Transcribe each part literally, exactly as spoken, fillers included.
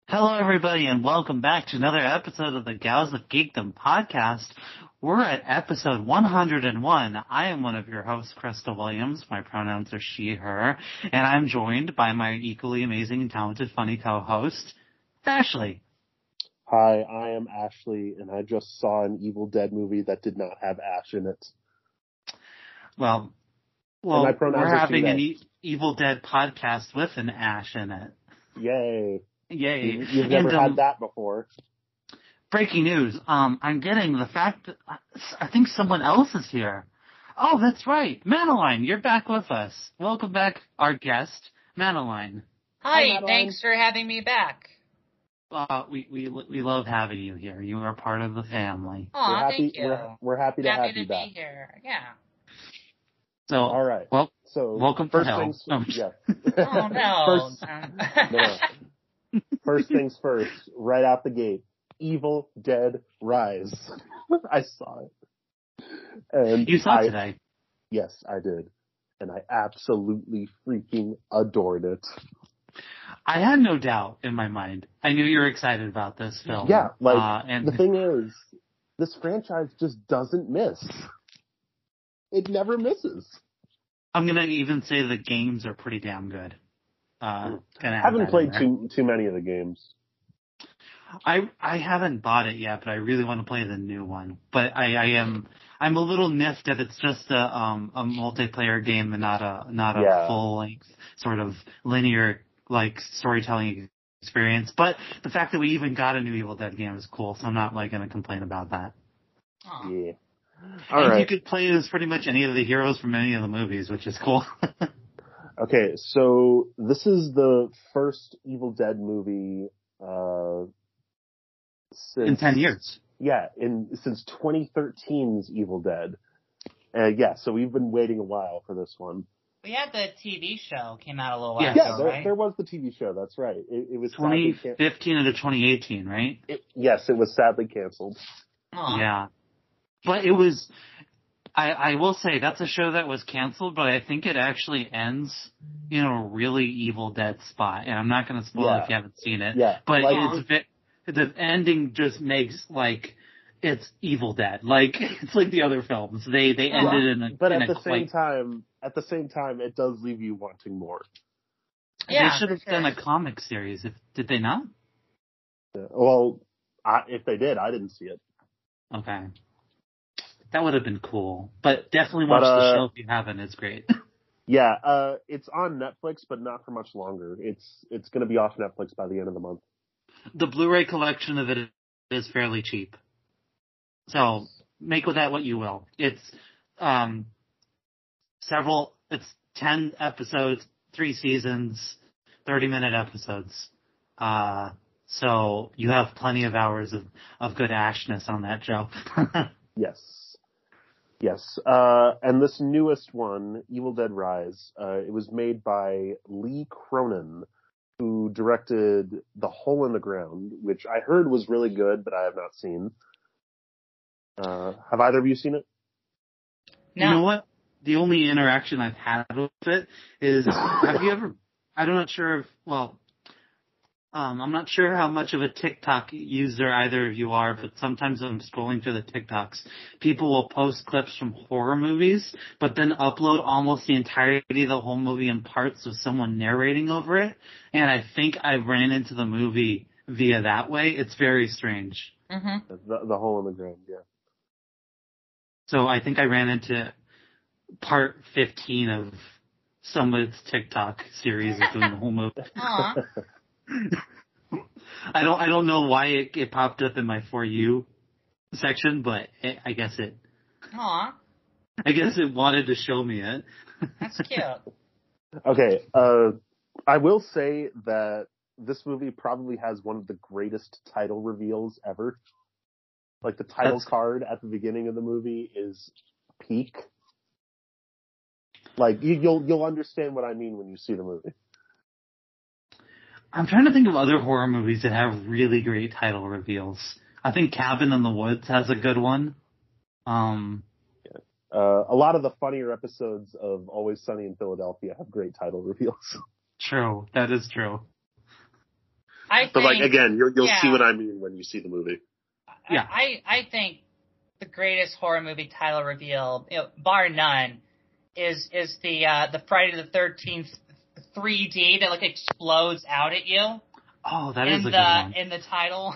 Hello, everybody, and welcome back to another episode of the Gals of Geekdom podcast. We're at episode one hundred one. I am one of your hosts, Crystal Williams. My pronouns are she, her, and I'm joined by my equally amazing and talented funny co-host, Ashley. Hi, I am Ashley, and I just saw an Evil Dead movie that did not have Ash in it. Well, well, we're having an e- Evil Dead podcast with an Ash in it. Yay. Yay. You, you've never and, um, had that before. Breaking news. Um, I'm getting the fact that I think someone else is here. Oh, that's right. Madeline, you're back with us. Welcome back, our guest, Madeline. Hi, Hi Madeline. Thanks for having me back. Uh, we, we, we love having you here. You are part of the family. Aw, we're happy, thank you. We're, we're happy to happy have to you be back. here. Yeah. So, all right. Well, so welcome first to hell. things, No. Yeah. Oh, no. first, no, no. First things first, right out the gate, Evil Dead Rise. I saw it. And you saw I, it today? Yes, I did. And I absolutely freaking adored it. I had no doubt in my mind. I knew you were excited about this film. Yeah, like, uh, and the thing is, this franchise just doesn't miss. It never misses. I'm gonna even say the games are pretty damn good. Uh, I haven't played too too many of the games. I I haven't bought it yet, but I really want to play the new one. But I, I am I'm a little miffed that it's just a um a multiplayer game and not a not a yeah. full length sort of linear like storytelling experience. But the fact that we even got a new Evil Dead game is cool, so I'm not like gonna complain about that. Aww. Yeah. All and right. you could play as pretty much any of the heroes from any of the movies, which is cool. Okay, so this is the first Evil Dead movie uh, since, in ten years. Yeah, in since twenty thirteen's Evil Dead. Uh, yeah, so we've been waiting a while for this one. We had the T V show came out a little while yeah. ago, Yeah, there, right? there was the T V show. That's right. It, it was twenty fifteen into twenty eighteen, right? It, yes, it was sadly canceled. Aww. Yeah, but it was. I, I will say that's a show that was canceled, but I think it actually ends in a really Evil Dead spot. And I'm not going to spoil yeah. it if you haven't seen it. Yeah. But like, it's the ending just makes like it's Evil Dead. Like it's like the other films. They they yeah. ended in a. But in at a the quite, same time, at the same time, it does leave you wanting more. Yeah, they should have sure. done a comic series. If did they not? Yeah. Well, I, if they did, I didn't see it. Okay. That would have been cool. But definitely watch but, uh, the show if you haven't. It's great. Yeah, uh, it's on Netflix, but not for much longer. It's it's going to be off Netflix by the end of the month. The Blu-ray collection of it is fairly cheap. So make with that what you will. It's um, several, it's ten episodes, three seasons, thirty-minute episodes. Uh, so you have plenty of hours of, of good ashness on that show. Yes. Yes, uh, and this newest one, Evil Dead Rise, uh, it was made by Lee Cronin, who directed The Hole in the Ground, which I heard was really good, but I have not seen. Uh, have either of you seen it? No. You know what? The only interaction I've had with it is, have you ever, I'm not sure if, well, Um, I'm not sure how much of a TikTok user either of you are, but sometimes when I'm scrolling through the TikToks, people will post clips from horror movies, but then upload almost the entirety of the whole movie in parts with someone narrating over it. And I think I ran into the movie via that way. It's very strange. Mm-hmm. The, the Hole in the Ground, yeah. So I think I ran into part fifteen of someone's TikTok series of doing the whole movie. Aww. I don't. I don't know why it, it popped up in my For You section, but it, I guess it. Aww. I guess it wanted to show me it. That's cute. Okay, uh, I will say that this movie probably has one of the greatest title reveals ever. Like the title That's... card at the beginning of the movie is peak. Like you, you'll you'll understand what I mean when you see the movie. I'm trying to think of other horror movies that have really great title reveals. I think Cabin in the Woods has a good one. Um, yeah. uh, a lot of the funnier episodes of Always Sunny in Philadelphia have great title reveals. True, that is true. I think, But like again, you'll you'll yeah. see what I mean when you see the movie. Yeah. I, I think the greatest horror movie title reveal, you know, bar none, is is the uh, the Friday the thirteenth three D that like explodes out at you. Oh, that in is a the, good one. In the title.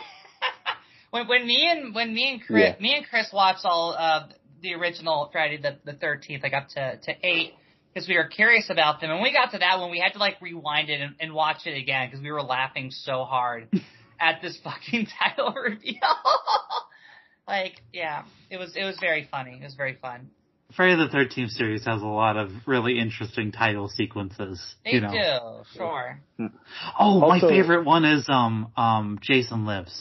when when me and when me and Chris Yeah. me and Chris watched all uh, the original Friday the the thirteenth, like up to to eight, because we were curious about them, and we got to that one, we had to like rewind it and, and watch it again because we were laughing so hard at this fucking title reveal. Like, yeah, it was it was very funny. It was very fun. Friday the thirteenth series has a lot of really interesting title sequences. They you know. do, sure. Oh, my Also- favorite one is um um Jason Lives.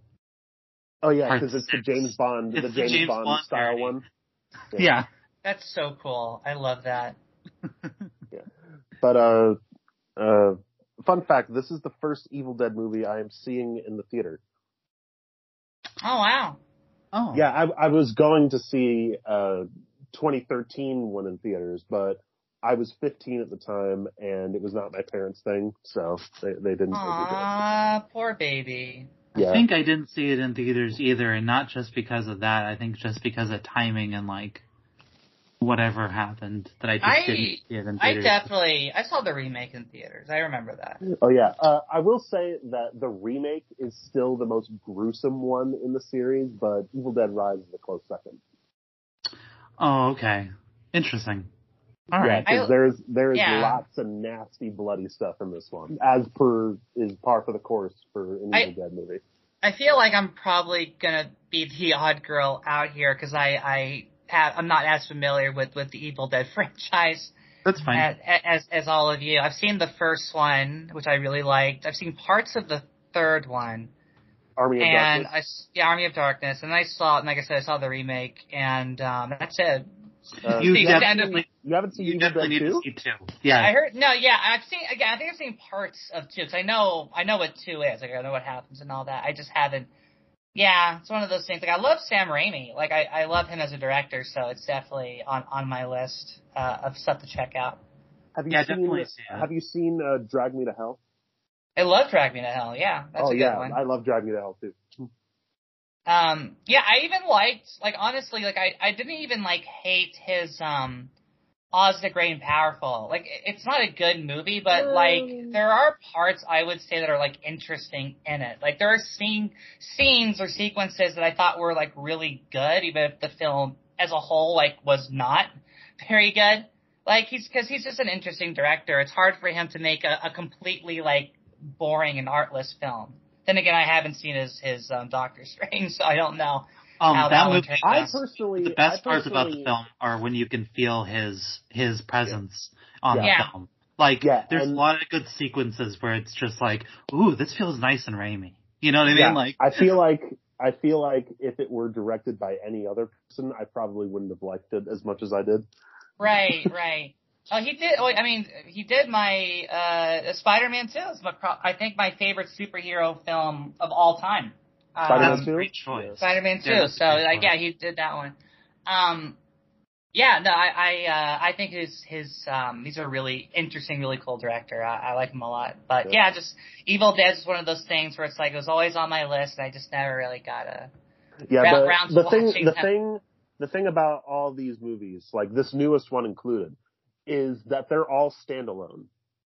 Oh yeah, Part because it's the six. James Bond, It's the the James, James Bond, Bond style parody. one. Yeah. Yeah. That's so cool. I love that. But uh, uh, fun fact: this is the first Evil Dead movie I am seeing in the theater. Oh wow. Oh. Yeah, I, I was going to see uh twenty thirteen one in theaters, but I was fifteen at the time, and it was not my parents' thing, so they they didn't. take me to it. Aw, poor baby. Yeah. I think I didn't see it in theaters either, and not just because of that. I think just because of timing and like whatever happened that I just I- didn't see it in I theaters. definitely I saw the remake in theaters. I remember that. Oh yeah, uh, I will say that the remake is still the most gruesome one in the series, but Evil Dead Rise is a close second. Oh, okay. Interesting. All Yeah, right. 'cause I- there's there's yeah. lots of nasty, bloody stuff in this one, as per is par for the course for an I- Evil Dead movie. I feel like I'm probably gonna be the odd girl out here because I I have, I'm not as familiar with, with the Evil Dead franchise That's fine. as, as as all of you. I've seen the first one, which I really liked. I've seen parts of the third one, Army of and Darkness. I s- yeah, Army of Darkness, and I saw, and like I said, I saw the remake, and um, that's it. Uh, You the haven't definitely- seen- you haven't seen You Evil definitely Dead need two? to see two. Yeah. I heard no, yeah, I've seen again. I think I've seen parts of two because I know I know what two is. Like I know what happens and all that. I just haven't. Yeah, it's one of those things. Like I love Sam Raimi. Like I, I love him as a director, so it's definitely on, on my list uh, of stuff to check out. Have you Yeah, seen definitely see it. Have you seen uh, Drag Me to Hell? I love Drag Me to Hell. Yeah, that's oh a good yeah, one. I love Drag Me to Hell too. Um, yeah, I even liked, like, honestly, like, I, I didn't even, like, hate his, um, Oz the Great and Powerful. Like, it- it's not a good movie, but, like, there are parts I would say that are, like, interesting in it. Like, there are scene, scenes or sequences that I thought were, like, really good, even if the film as a whole, like, was not very good. Like, he's, cause he's just an interesting director. It's hard for him to make a, a completely, like, boring and artless film. Then again, I haven't seen his, his, um, Doctor Strange, so I don't know. Um, how that that one movie, turns I out. personally, the best I parts about the personally- film are when you can feel his his presence on Yeah. the film. Like, Yeah, there's and- a lot of good sequences where it's just like, ooh, this feels nice and Raimi. You know what I mean? Yeah, Like, I feel like I feel like if it were directed by any other person, I probably wouldn't have liked it as much as I did. Right, right. Oh, he did. Oh, I mean, he did my uh, Spider-Man two. Is my pro- I think my favorite superhero film of all time. Uh, Spider-Man that's a two? great choice. Spider-Man two. Yeah, that's a so, great like, choice. yeah, he did that one. Um, yeah, no, I, I, uh, I think his, his, um, he's a really interesting, really cool director. I, I like him a lot. But Yeah. yeah, just Evil Dead is one of those things where it's like it was always on my list, and I just never really got a. Yeah, Round- the, rounds the thing, watching the them. thing, the thing about all these movies, like this newest one included, is that they're all standalone.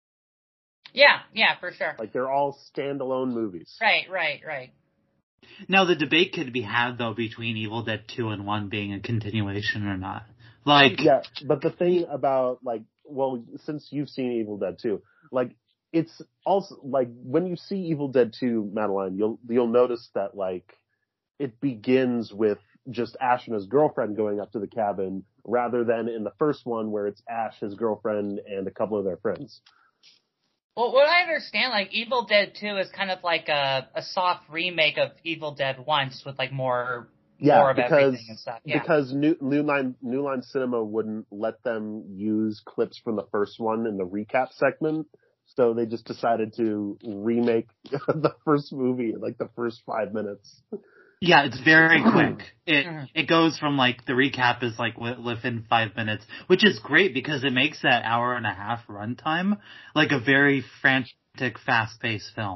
Yeah, yeah, for sure. Like they're all standalone movies. Right, right, right. Now, the debate could be had, though, between Evil Dead two and one being a continuation or not. Like, Yeah, but the thing about like, well, since you've seen Evil Dead two, like it's also like when you see Evil Dead two, Madeline, you'll you'll notice that like it begins with just Ash and his girlfriend going up to the cabin, rather than in the first one where it's Ash, his girlfriend, and a couple of their friends. Well, what I understand, like, Evil Dead two is kind of like a, a soft remake of Evil Dead one, just with, like, more, Yeah, more of because everything and stuff. Yeah. because New, New Line New Line Cinema wouldn't let them use clips from the first one in the recap segment, so they just decided to remake the first movie in like the first five minutes. yeah, it's very quick. It Mhm. it goes from, like, the recap is, like, wi- within five minutes, which is great because it makes that hour and a half runtime, like, a very frantic, fast-paced film.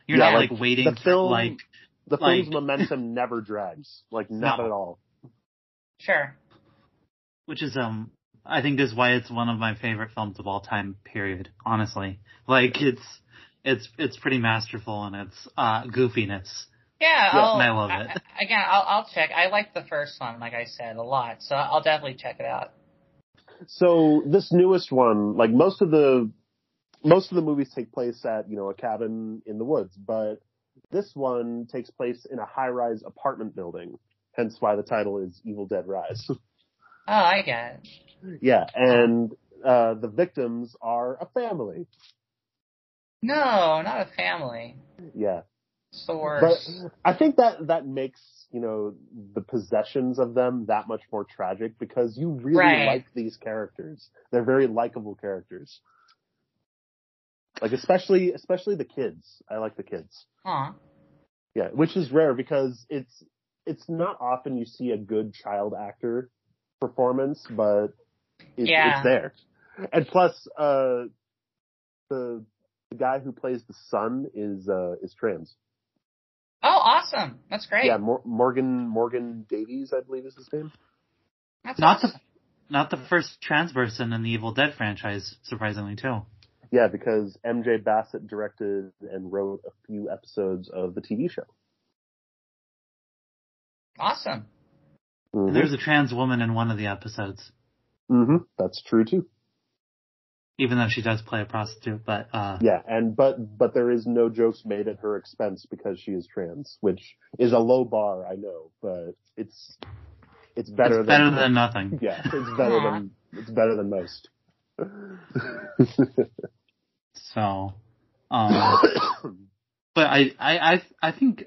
You're Yeah, not like, like waiting the for film- like The Like- film's momentum never drags. Like, not No. at all. Sure. which is um I think is why it's one of my favorite films of all time, period. Honestly. Like it's it's it's pretty masterful in its uh goofiness. Yeah, Yeah, I'll, and I love I- it. I- again, I'll, I'll check. I like the first one, like I said, a lot, so I'll definitely check it out. So this newest one, like most of the most of the movies take place at, you know, a cabin in the woods, but this one takes place in a high-rise apartment building. Hence why the title is Evil Dead Rise. Oh, I get it. Yeah, and uh the victims are a family. No, not a family. Yeah. It's the But worst. I think that that makes, you know, the possessions of them that much more tragic because you really Right. like these characters. They're very likable characters. Like especially especially the kids. I like the kids. Aw. Yeah, which is rare because it's it's not often you see a good child actor performance, but it, Yeah. it's there. And plus, uh, the the guy who plays the son is uh, is trans. Oh, awesome. That's great. Yeah, Mor- Morgan Morgan Davies, I believe is his name. That's Not awesome. the not the first trans person in the Evil Dead franchise, surprisingly too. Yeah, because M J Bassett directed and wrote a few episodes of the T V show. Awesome. Mm-hmm. And there's a trans woman in one of the episodes, hmm That's true too. even though she does play a prostitute. But uh, Yeah, and but but there is no jokes made at her expense because she is trans, which is a low bar, I know, but it's it's better it's than better than nothing. yeah, it's better Aw. than it's better than most. So, um, but I, I, I, I think,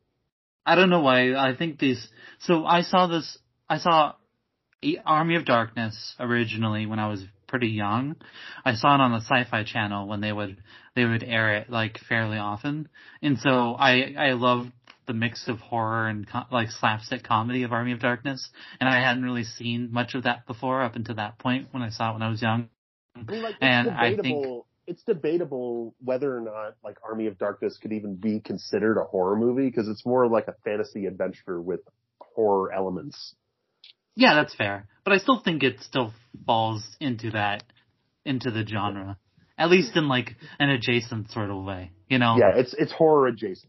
I don't know why, I think these, so I saw this, I saw Army of Darkness originally when I was pretty young. I saw it on the Sci-Fi Channel when they would, they would air it like fairly often. And so I, I loved the mix of horror and co- like slapstick comedy of Army of Darkness. And I hadn't really seen much of that before up until that point when I saw it when I was young. I mean, like, it's And I debatable. It's debatable whether or not like Army of Darkness could even be considered a horror movie because it's more like a fantasy adventure with horror elements. Yeah, that's fair. But I still think it still falls into that, into the genre. At least in like an adjacent sort of way, you know? Yeah, it's it's horror adjacent.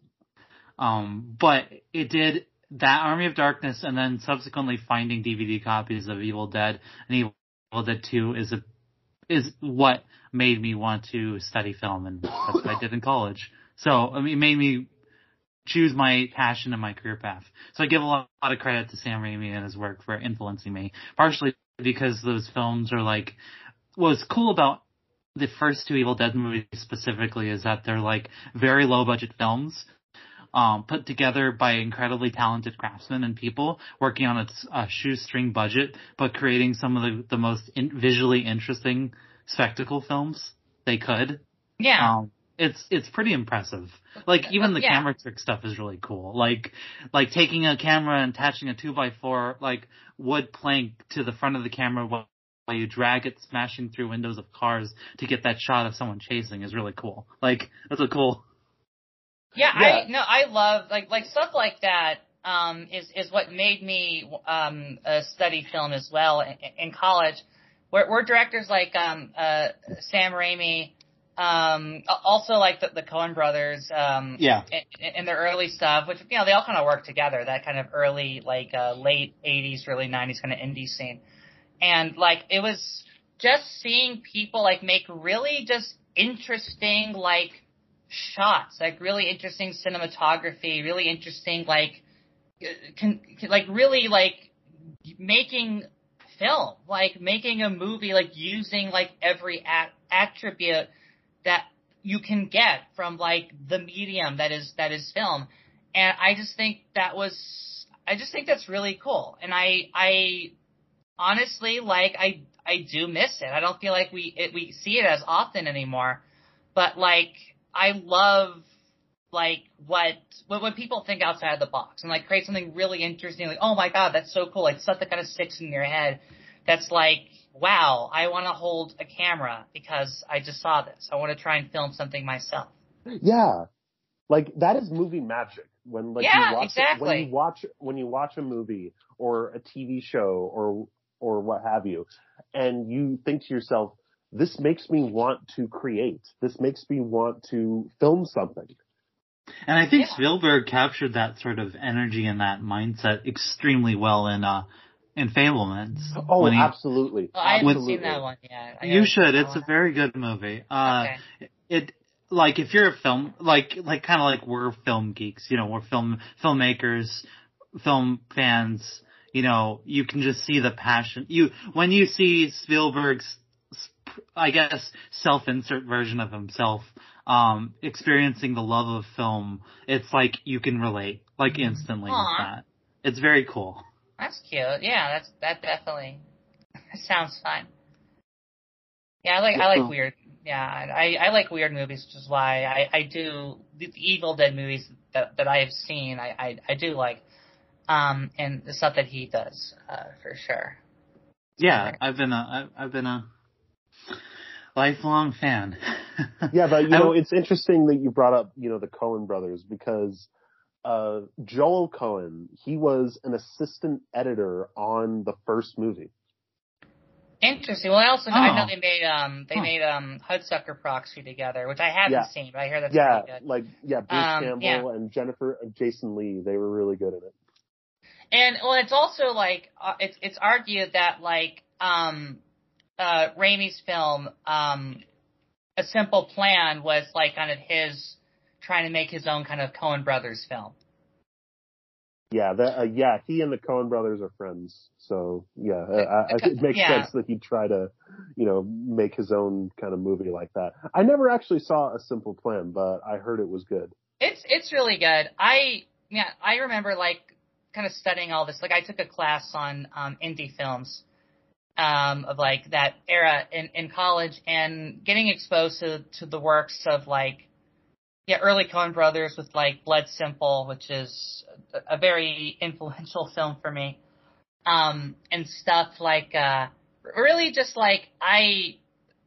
Um, but it did that Army of Darkness and then subsequently finding D V D copies of Evil Dead and Evil Dead two is a, is what made me want to study film, and that's what I did in college. So, I mean, it made me choose my passion and my career path. So I give a lot, a lot of credit to Sam Raimi and his work for influencing me, partially because those films are like, what's cool about the first two Evil Dead movies specifically is that they're like very low budget films, um, put together by incredibly talented craftsmen and people working on a, a shoestring budget, but creating some of the, the most in, visually interesting spectacle films they could. Yeah. Um, it's, it's pretty impressive. Like, even the Yeah. camera trick stuff is really cool. Like, like taking a camera and attaching a two by four, like, wood plank to the front of the camera while while you drag it smashing through windows of cars to get that shot of someone chasing is really cool. Like, that's a cool. Yeah, Yeah. I no, I love like like stuff like that. Um, is is what made me um uh, study film as well in, in college. Where, where directors like um uh Sam Raimi, um also like the, the Coen brothers, um Yeah. in, in their early stuff, which you know they all kind of work together. That kind of early like uh, late eighties, early nineties kind of indie scene, and like it was just seeing people like make really just interesting like shots, like really interesting cinematography, really interesting like can, can, like really like making film, like making a movie, like using like every a- attribute that you can get from like the medium that is that is film. And I just think that was I just think that's really cool. And I I honestly like I I do miss it. I don't feel like we it, we see it as often anymore. But like I love like what, what what people think outside the box and like create something really interesting. Like, oh my god, that's so cool! Like stuff that kind of sticks in your head. That's like, wow, I want to hold a camera because I just saw this. I want to try and film something myself. Yeah, Like, that is movie magic. When like Yeah, you watch exactly. when you watch when you watch a movie or a T V show or or what have you, and you think to yourself, this makes me want to create. This makes me want to film something. And I think Yeah. Spielberg captured that sort of energy and that mindset extremely well in uh in Fablemans. Oh, When he- absolutely. Well, I haven't absolutely. seen that one yet. I You gotta should. check that It's a one very good movie. Uh, Okay. it like if you're a film like like kind of like we're film geeks, you know, we're film filmmakers, film fans. You know, you can just see the passion. You when you see Spielberg's, I guess, self-insert version of himself, um, experiencing the love of film. It's like you can relate like instantly Aw. with that. It's very cool. That's cute. Yeah, that's that definitely sounds fun. Yeah, I like I like Yeah. weird. Yeah, I I like weird movies, which is why I I do the Evil Dead movies that that I have seen. I I, I do like, um, and the stuff that he does, uh, for sure. Yeah, I've been a I've been a lifelong fan. Yeah, but you I- know, it's interesting that you brought up, you know, the Coen brothers, because uh, Joel Coen, he was an assistant editor on the first movie. Interesting. Well, I also know, I know Oh. they made um they Huh. made um Hudsucker Proxy together, which I haven't Yeah. seen, but I hear that's Yeah, pretty good. like, yeah, Bruce Um, Campbell yeah. and Jennifer, uh, Jason Lee, they were really good in it. And well, it's also like uh, it's it's argued that like um uh Raimi's film um A Simple Plan was like kind of his trying to make his own kind of Coen Brothers film. Yeah, that, uh, yeah, he and the Coen brothers are friends, so yeah, uh, I, I, it makes Yeah. sense that he'd try to, you know, make his own kind of movie like that. I never actually saw A Simple Plan, but I heard it was good. It's it's really good. I yeah, I remember like kind of studying all this. Like I took a class on um indie films um of like that era in, in college, and getting exposed to to the works of like yeah, early Coen brothers with like Blood Simple, which is a, a very influential film for me. Um and stuff like uh really just like I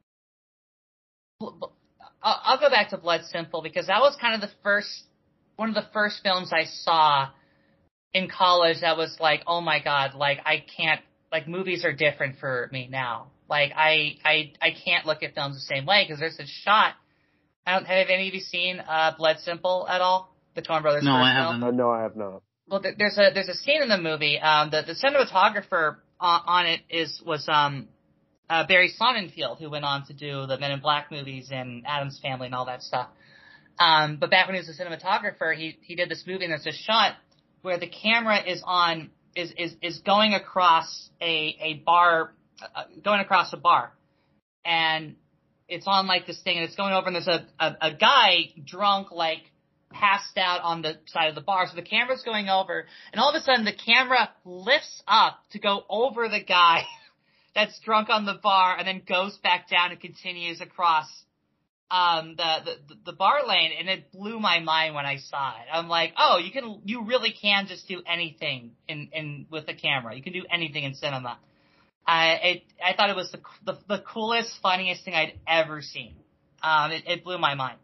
I'll I'll go back to Blood Simple because that was kind of the first, one of the first films I saw in college that was like, oh my god, like I can't, like movies are different for me now. Like I, I, I can't look at films the same way because there's a shot. I don't, have any of you seen uh, Blood Simple at all? The Coen Brothers No, first I film? haven't. Uh, no, I have not. Well, there- there's a there's a scene in the movie. Um, the the cinematographer on, on it is was um uh, Barry Sonnenfeld, who went on to do the Men in Black movies and Addams Family and all that stuff. Um, but back when he was a cinematographer, he he did this movie, and there's a shot where the camera is on is is is going across a a bar, uh, going across a bar, and it's on like this thing, and it's going over, and there's a a, a guy drunk, like passed out on the side of the bar. So the camera's going over, and all of a sudden the camera lifts up to go over the guy that's drunk on the bar, and then goes back down and continues across um the, the the bar lane, and it blew my mind when I saw it. I'm like, oh, you can you really can just do anything in in with a camera. You can do anything in cinema. I it I thought it was the the, the coolest, funniest thing I'd ever seen. Um, it, it blew my mind.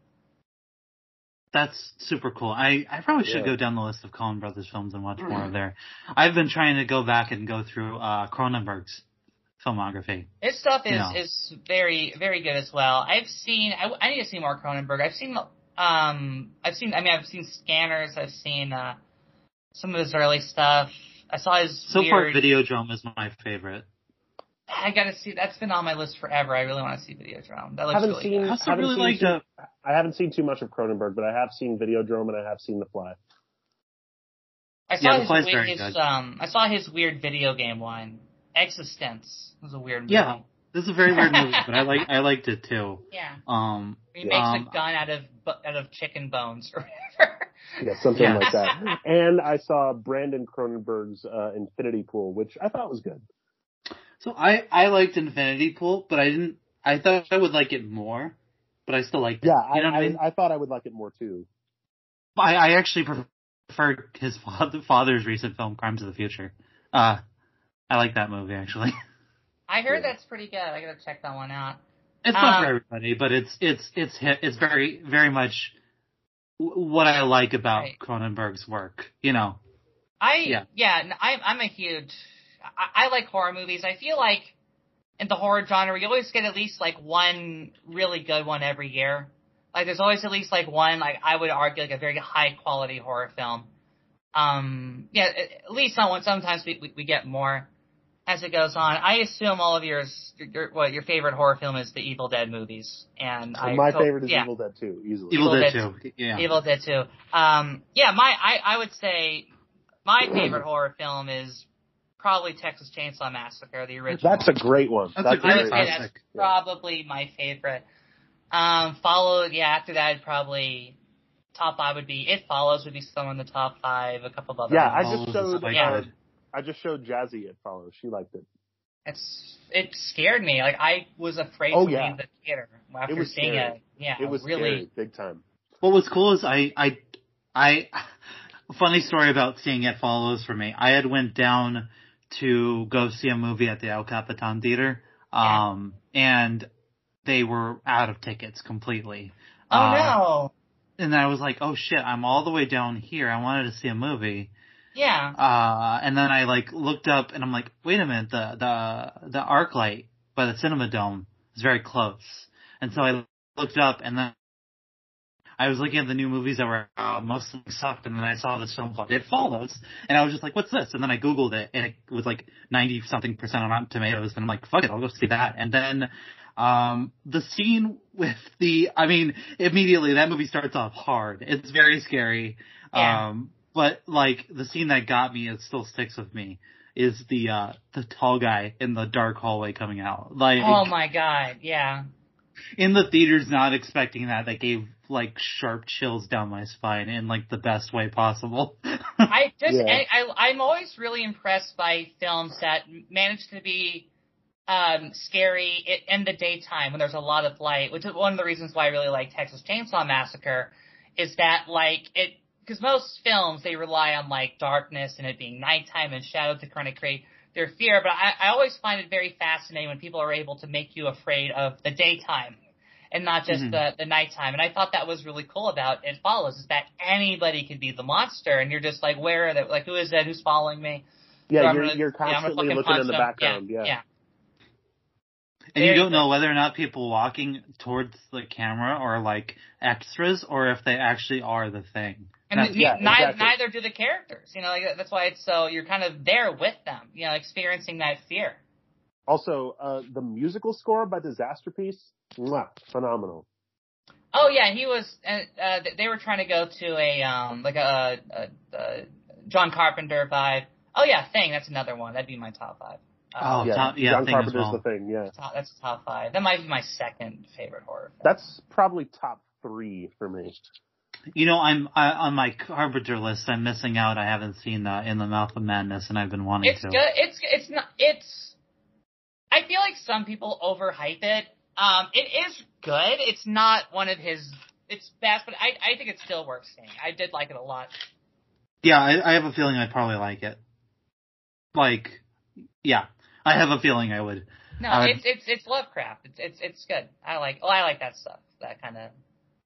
That's super cool. I, I probably should Yeah. go down the list of Coen Brothers films and watch more of their. I've been trying to go back and go through uh, Cronenberg's filmography. His stuff is Yeah. is very very good as well. I've seen I, I need to see more Cronenberg. I've seen um I've seen I mean I've seen Scanners. I've seen uh, some of his early stuff. I saw his So far, weird. Videodrome is my favorite. I gotta see. That's been on my list forever. I really want to see Videodrome. That looks Haven't really seen- good. I also haven't really seen liked too- uh, I haven't seen too much of Cronenberg, but I have seen Videodrome and I have seen The Fly. I saw Yeah, The his Fly's weird, very his, good. um I saw his weird video game one. Existence was a weird movie. Yeah, this is a very weird movie, but I like I liked it too. Yeah. Um, He makes um, a gun out of bu- out of chicken bones or whatever. Yeah, something Yeah. like that. And I saw Brandon Cronenberg's uh, Infinity Pool, which I thought was good. So I I liked Infinity Pool, but I didn't. I thought I would like it more, but I still liked it. Yeah, you I, know what I, I, mean? I thought I would like it more too. I, I actually preferred his father, father's recent film, Crimes of the Future. Uh, I like that movie actually. I heard Yeah. that's pretty good. I gotta check that one out. It's not Um, for everybody, but it's it's it's hit, it's very very much what I like about Right. Cronenberg's work. You know. I Yeah. yeah, n- I'm I'm a huge. I, I like horror movies. I feel like in the horror genre, you always get at least like one really good one every year. Like there's always at least like one, like I would argue, like a very high quality horror film. Um, yeah, at at least someone. Sometimes we, we we get more as it goes on. I assume all of yours, your, your what your favorite horror film is the Evil Dead movies, and I My hope- favorite is yeah. Evil Dead two, easily. Evil, Evil Dead Dead two. Yeah. Evil Dead two. Um, yeah, my I, I would say my favorite horror film is probably Texas Chainsaw Massacre, the original. That's a great one. That's a I great would say classic. that's Yeah. probably my favorite. Um, followed, yeah, after that, probably top five would be It Follows would be some in the top five. A couple of other Yeah, I ones. just Follows is showed. quite Yeah. Uh, good. I just showed Jazzy It Follows. She liked it. It's it scared me. Like I was afraid Oh, to yeah. leave the theater after It was seeing scary. it. Yeah, It was really. scary, big time. What was cool is I, I, I, a funny story about seeing It Follows for me. I had went down to go see a movie at the El Capitan Theater, um, and they were out of tickets completely. Oh Uh, no. And I was like, oh shit, I'm all the way down here. I wanted to see a movie. Yeah. Uh, and then I like looked up and I'm like, wait a minute, the, the, the arc light by the Cinema Dome is very close. And so I looked up and then I was looking at the new movies that were out, most of them sucked, and then I saw this film called It Follows, and I was just like, what's this? And then I Googled it, and it was like ninety something percent on Rotten Tomatoes, and I'm like, fuck it, I'll go see that. And then, um, the scene with the, I mean, immediately that movie starts off hard. It's very scary. Yeah. Um, but like the scene that got me, it still sticks with me, is the, uh, the tall guy in the dark hallway coming out. Like, Oh my god. Yeah. in the theaters, not expecting that, that gave like sharp chills down my spine in like the best way possible. I just, Yeah. I, I, I'm always really impressed by films that manage to be um, scary i- in the daytime when there's a lot of light, which is one of the reasons why I really like Texas Chainsaw Massacre, is that like it, because most films, they rely on like darkness and it being nighttime and shadow to kind of create their fear, but I, I always find it very fascinating when people are able to make you afraid of the daytime and not just Mhm. the, the nighttime. And I thought that was really cool about It Follows, is that anybody can be the monster, and you're just like, where are they? Like, who is that? Who's following me? So Yeah, I'm you're gonna- you're yeah, I'm gonna constantly fucking looking in punch the them. background. Yeah. yeah. And you Very don't know good. whether or not people walking towards the camera are like extras or if they actually are the thing. And That's- ne- yeah, neither, exactly. neither do the characters. You know, like, that's why it's so, you're kind of there with them, you know, experiencing that fear. Also, uh, the musical score by Disasterpiece, mwah, phenomenal. Oh yeah, he was. Uh, uh, they were trying to go to a um like a, a, a John Carpenter vibe. Oh yeah, Thing. That's another one. That'd be my top five. Uh, Oh, yeah, top- yeah, John Thing as Carpenter's well. the thing. Yeah, top, that's top five. That might be my second favorite horror film. that's probably top three for me. You know, I'm I, on my Carpenter list. I'm missing out. I haven't seen uh, In the Mouth of Madness, and I've been wanting It's to. good. It's it's not. It's. I feel like some people overhype it. Um, it is good. It's not one of his. It's best, but I I think it's still worth seeing. I did like it a lot. Yeah, I, I have a feeling I'd probably like it. Like, yeah, I have a feeling I would. No, Uh, it's it's it's Lovecraft. It's it's it's good. I like. Oh, I like that stuff. That kind of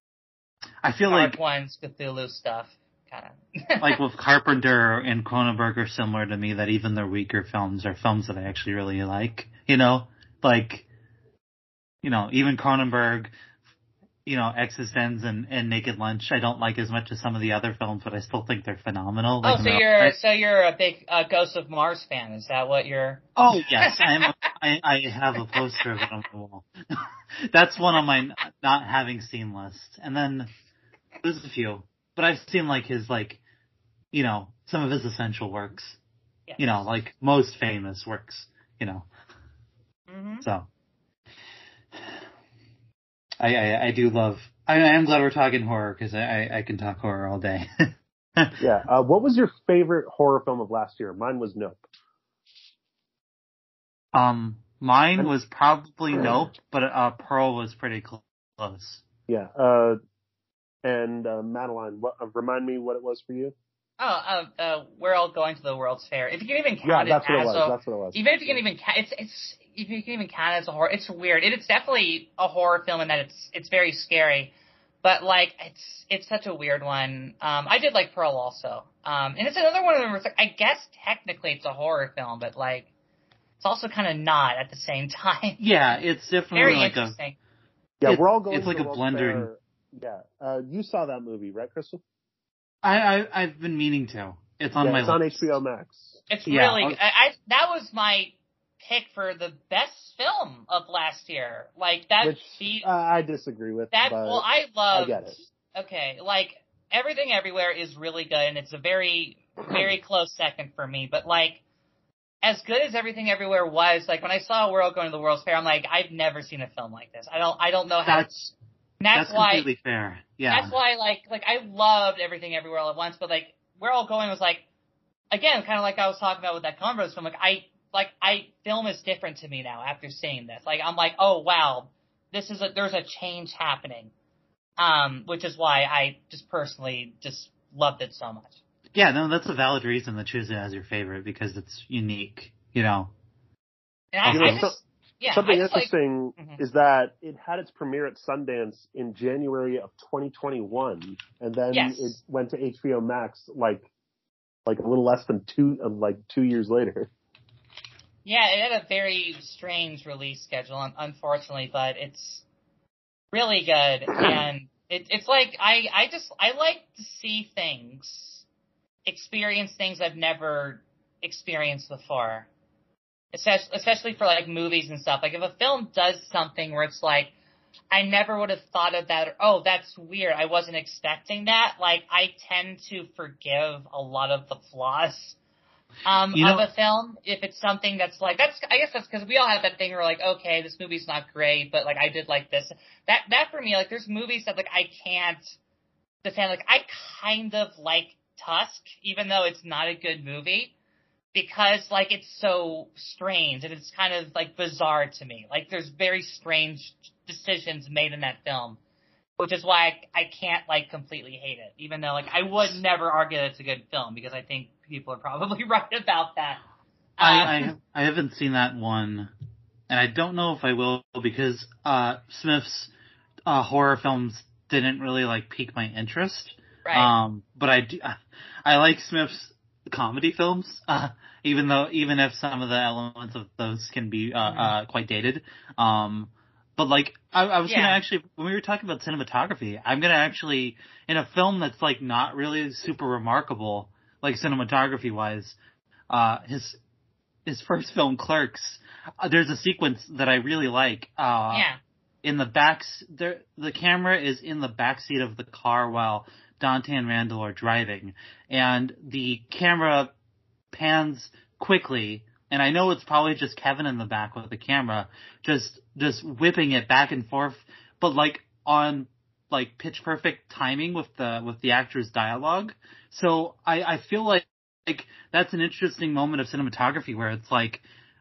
I feel Dark like Ones, Cthulhu stuff. Kind of. like with Carpenter and Cronenberg are similar to me, that even their weaker films are films that I actually really like. You know, like, you know, even Cronenberg, you know, Existenz and, and Naked Lunch, I don't like as much as some of the other films, but I still think they're phenomenal. Oh, Like, so they're- you're so you're a big uh, Ghost of Mars fan? Is that what you're? Oh yes, I'm. A, I, I have a poster of it on the wall. That's one on my not having seen list, and then there's a few, but I've seen like his like, you know, some of his essential works. Yes. You know, like most famous works. You know, Mhm. so I I, I do love. I, I am glad we're talking horror because I, I I can talk horror all day. Yeah. Uh, what was your favorite horror film of last year? Mine was Nope. um, mine was probably Nope, but uh, Pearl was pretty cl- close. Yeah. Uh, and uh, Madeline, what, uh, remind me what it was for you. Oh, uh, uh, we're all going to the World's Fair. If you can even Yeah, count that's it what it as was. a, That's what it was. even if you can even count, it's it's if you can even count it as a horror, it's weird. It, it's definitely a horror film in that it's it's very scary. But like, it's it's such a weird one. Um, I did like Pearl also, um, and it's another one of them where it's like, I guess technically it's a horror film, but like, it's also kind of not at the same time. Yeah, it's definitely Very like interesting. a. Yeah, It's, we're all going. it's to like the a World's blendering. Fair. Yeah, uh, you saw that movie, right, Crystal? I, I I've been meaning to. It's on yeah, my it's list. on H B O Max. It's Yeah, really. I'll- I, I that was my pick for the best film of last year. Like that. Which beat, uh, I disagree with. that but well, I loved. I get it. Okay, like Everything Everywhere is really good, and it's a very very close second for me. But like, as good as Everything Everywhere was, like when I saw World going to the World's Fair, I'm like, I've never seen a film like this. I don't. I don't know how. That's and that's, that's why. completely fair. Yeah. That's why, like, like I loved Everything Everywhere All at Once, but like, We're All Going was like, again, kind of like I was talking about with that Converse film. Like, I, like, I film is different to me now after seeing this. Like, I'm like, oh wow, this is a there's a change happening, um, which is why I just personally just loved it so much. Yeah, no, that's a valid reason to choose it as your favorite because it's unique. You know. And I, You know, I just, so- yeah, Something I just, like, interesting Mhm. is that it had its premiere at Sundance in January of twenty twenty-one, and then Yes. it went to H B O Max like like a little less than two uh, like two years later. yeah, it had a very strange release schedule, un- unfortunately, but it's really good, and it, it's like I, I just I like to see things, experience things I've never experienced before, especially especially for like movies and stuff. Like if a film does something where it's like I never would have thought of that, or oh that's weird, I wasn't expecting that. Like I tend to forgive a lot of the flaws um, You know- of a film if it's something that's like that's. I guess that's because we all have that thing where like okay, this movie's not great, but like I did like this. That that for me, like there's movies that like I can't defend. Like I kind of like Tusk, even though it's not a good movie, because like it's so strange and it's kind of like bizarre to me. Like there's very strange decisions made in that film, which is why I, I can't like completely hate it, even though like I would never argue that it's a good film because I think people are probably right about that. I, Uh, I I haven't seen that one, and I don't know if I will because uh, Smith's uh, horror films didn't really like pique my interest. right. Um, but I do, I like Smith's comedy films, uh, even though even if some of the elements of those can be uh, Mm-hmm. uh, quite dated. Um, but like I, I was Yeah. gonna actually when we were talking about cinematography, I'm gonna actually in a film that's like not really super remarkable, like cinematography wise, uh, his his first film Clerks. Uh, there's a sequence that I really like. Uh, yeah. in the back, there, the camera is in the back seat of the car while Dante and Randall are driving, and the camera pans quickly, and I know it's probably just Kevin in the back with the camera, just just whipping it back and forth, but like on like pitch perfect timing with the with the actor's dialogue. So I, I feel like like that's an interesting moment of cinematography where it's like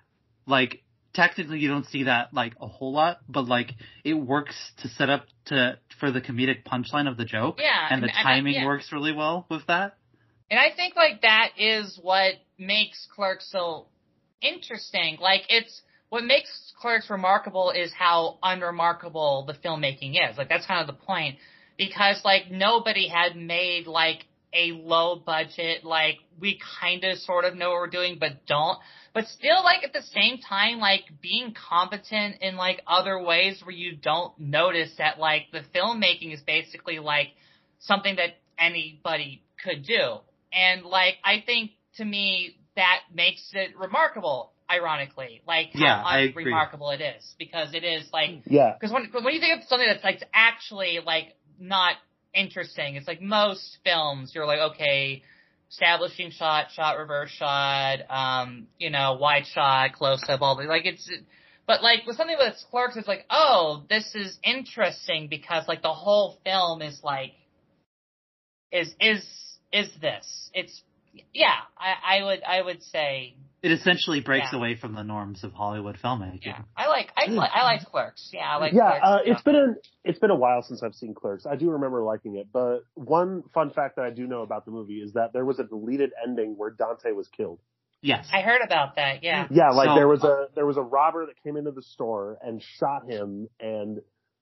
like technically you don't see that like a whole lot, but like it works to set up to for the comedic punchline of the joke. Yeah, And the and- and I- timing yeah. works really well with that. And I think like that is what makes Clerks so interesting. Like it's what makes Clerks remarkable is how unremarkable the filmmaking is. Like that's kind of the point, because like nobody had made like a low budget, like we kind of sort of know what we're doing but don't, but still like at the same time like being competent in like other ways where you don't notice that like the filmmaking is basically like something that anybody could do. And like I think to me that makes it remarkable, ironically, like how Yeah, I agree. unremarkable it is, because it is like Yeah, because when when you think of something that's like actually like not interesting, it's like most films you're like okay, establishing shot, shot, reverse shot, um, you know, wide shot, close up, all the like it's. But like with something with Clerks, it's like oh, this is interesting because like the whole film is like is is is this? It's yeah, I, I would I would say. It essentially breaks Yeah. away from the norms of Hollywood filmmaking. Yeah, I like I li- I like Clerks. Yeah, I like yeah. Clerks. Uh, it's been a it's been a while since I've seen Clerks. I do remember liking it, but one fun fact that I do know about the movie is that there was a deleted ending where Dante was killed. Yes. I heard about that. Yeah. Yeah, like So- there was a there was a robber that came into the store and shot him, and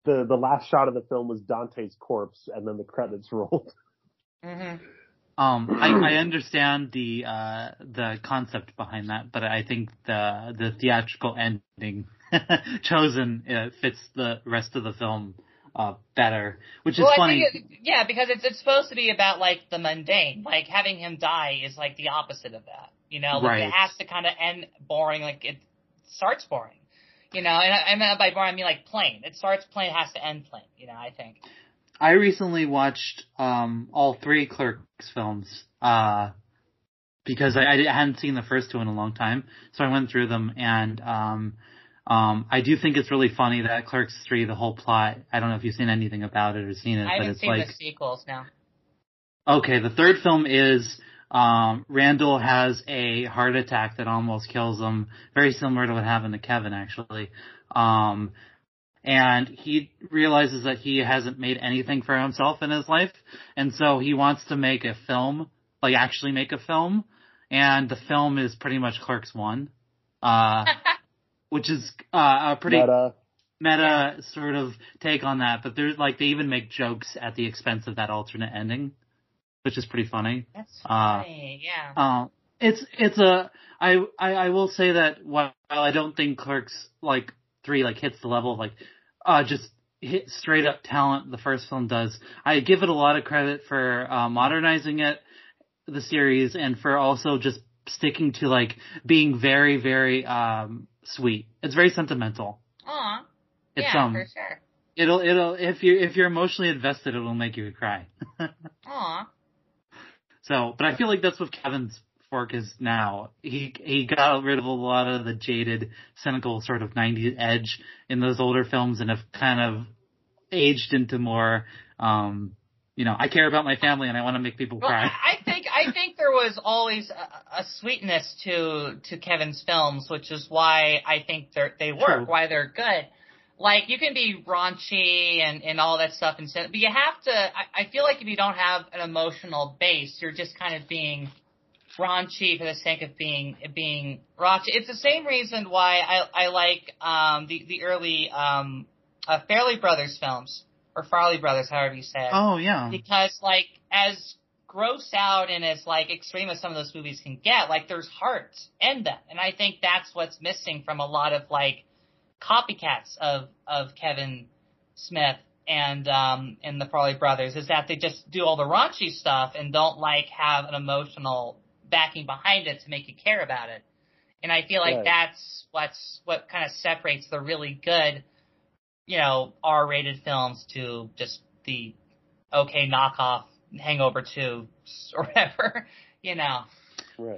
the the last shot of the film was Dante's corpse, and then the credits rolled. Mm-hmm. Um, I, I understand the uh, the concept behind that, but I think the the theatrical ending chosen uh, fits the rest of the film uh, better, which is well, funny. I think it, yeah, because it's it's supposed to be about like the mundane. Like having him die is like the opposite of that. You know, like Right. it has to kind of end boring. Like it starts boring. You know, and I, I mean by boring I mean like plain. It starts plain, it has to end plain. You know, I think. I recently watched um, all three Clerks films uh, because I, I hadn't seen the first two in a long time, so I went through them, and um, um, I do think it's really funny that Clerks three, the whole plot. I don't know if you've seen anything about it or seen it, I but haven't it's seen like the sequels now. okay. The third film is um, Randall has a heart attack that almost kills him, very similar to what happened to Kevin, actually. Um, And he realizes that he hasn't made anything for himself in his life. And so he wants to make a film, like actually make a film. And the film is pretty much Clerks one, uh, which is uh, a pretty meta, meta sort of take on that. But there's like, they even make jokes at the expense of that alternate ending, which is pretty funny. That's uh, funny, yeah. Uh, it's, it's a, I, I, I will say that while I don't think Clerks, like, three, like, hits the level of, like, uh, just hit straight up talent the first film does. I give it a lot of credit for, uh, modernizing it, the series, and for also just sticking to, like, being very, very, um, sweet. It's very sentimental. Aw. It's, yeah, um, for sure. It'll, it'll, if you, if you're emotionally invested, it'll make you cry. Aw. So, but I feel like that's what Kevin's fork is now. He he got rid of a lot of the jaded, cynical sort of nineties edge in those older films and have kind of aged into more, um, you know, I care about my family and I want to make people well, cry. I think I think there was always a, a sweetness to to Kevin's films, which is why I think they they work, True. why they're good. Like, you can be raunchy and, and all that stuff, and but you have to, I, I feel like if you don't have an emotional base, you're just kind of being raunchy for the sake of being being raunchy. It's the same reason why I, I like um, the, the early um, uh, Farrelly Brothers films, or Farley Brothers, however you say it. Oh, yeah. Because, like, as gross out and as, like, extreme as some of those movies can get, like, there's heart in them. And I think that's what's missing from a lot of, like, copycats of, of Kevin Smith and um and the Farley Brothers, is that they just do all the raunchy stuff and don't like have an emotional backing behind it to make you care about it. And I feel like right. that's what's what kind of separates the really good, you know, R-rated films to just the okay knockoff Hangover two or whatever, you know. Right.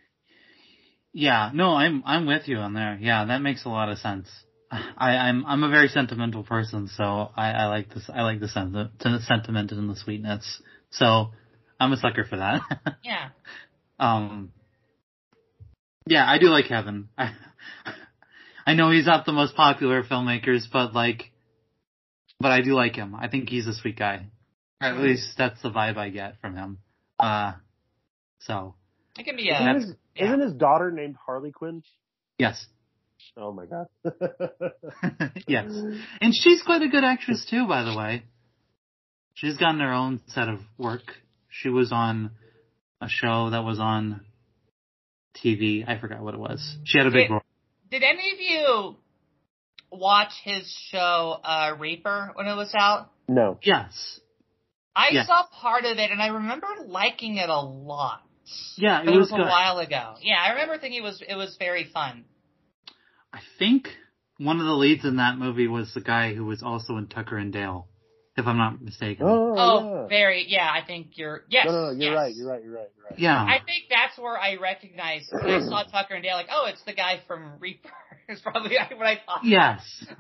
Yeah, no, I'm I'm with you on there. Yeah, that makes a lot of sense. I, I'm I'm a very sentimental person, so I, I like this. I like the sentiment, the sentiment and the sweetness. So I'm a sucker for that. Yeah. um. Yeah, I do like Kevin. I, I know he's not the most popular of filmmakers, but like, but I do like him. I think he's a sweet guy. Or at least that's the vibe I get from him. Uh. So. It can be a. Isn't his, yeah. isn't his daughter named Harley Quinn? Yes. Oh my god. Yes. And she's quite a good actress too, by the way. She's gotten her own set of work. She was on a show that was on T V. I forgot what it was. She had a big did, role. Did any of you watch his show, uh, Reaper, when it was out? No. Yes. I yes. saw part of it and I remember liking it a lot. Yeah, it but was, it was a good. while ago. Yeah, I remember thinking it was it was very fun. I think one of the leads in that movie was the guy who was also in Tucker and Dale, if I'm not mistaken. Oh, oh yeah. very. Yeah, I think you're. Yes. No, no, no you're yes. right. You're right. You're right. You're right. Yeah. I think that's where I recognized when I saw Tucker and Dale. Like, oh, it's the guy from Reaper. Is probably what I thought. Yes.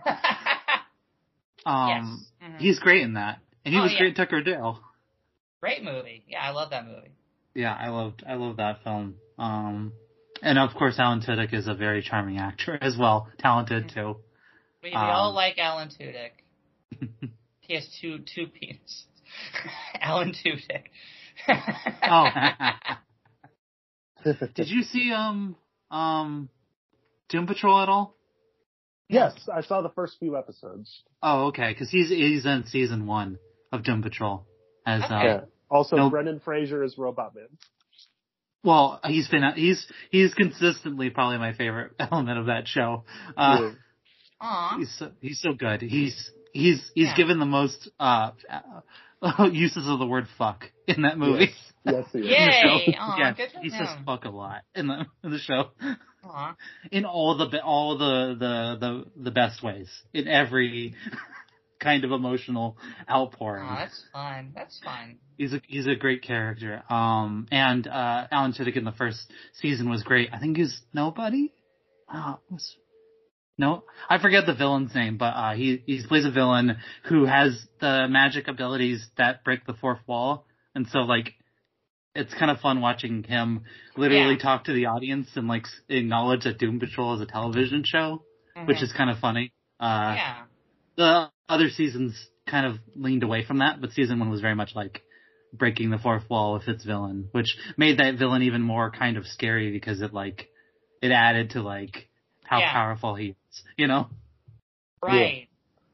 um, yes. Mm-hmm. He's great in that, and he oh, was yeah. great in Tucker and Dale. Great movie. Yeah, I love that movie. Yeah, I loved I loved that film. Um, and of course, Alan Tudyk is a very charming actor as well, talented mm-hmm. too. We, we um, all like Alan Tudyk. He has two two penises. Alan Tudyk. oh. Did you see um um Doom Patrol at all? Yes, I saw the first few episodes. Oh, okay, because he's he's in season one of Doom Patrol as Okay. uh, Yeah. Also, no- Brendan Fraser is Robot Man. well, he's been he's he's consistently probably my favorite element of that show. Uh, Yeah. Aw. He's so, he's so good. He's he's he's Yeah. given the most uh, uh uses of the word fuck in that movie. Yes, yes he is. In the Yay! show. Aw, yeah, good for he says him. fuck a lot in the in the show. Aw. In all the be- all the, the the the best ways. In every kind of emotional outpouring. Aw, that's fun. That's fun. He's a he's a great character. Um and uh Alan Tudyk in the first season was great. I think he's nobody. Uh, was no, I forget the villain's name, but uh he he plays a villain who has the magic abilities that break the fourth wall, and so like it's kind of fun watching him literally Yeah. talk to the audience and like s- acknowledge that Doom Patrol is a television show, Mhm. which is kind of funny. Uh Yeah. The other seasons kind of leaned away from that, but season one was very much like breaking the fourth wall with its villain, which made that villain even more kind of scary because it like it added to like how Yeah. powerful he is, you know? Right.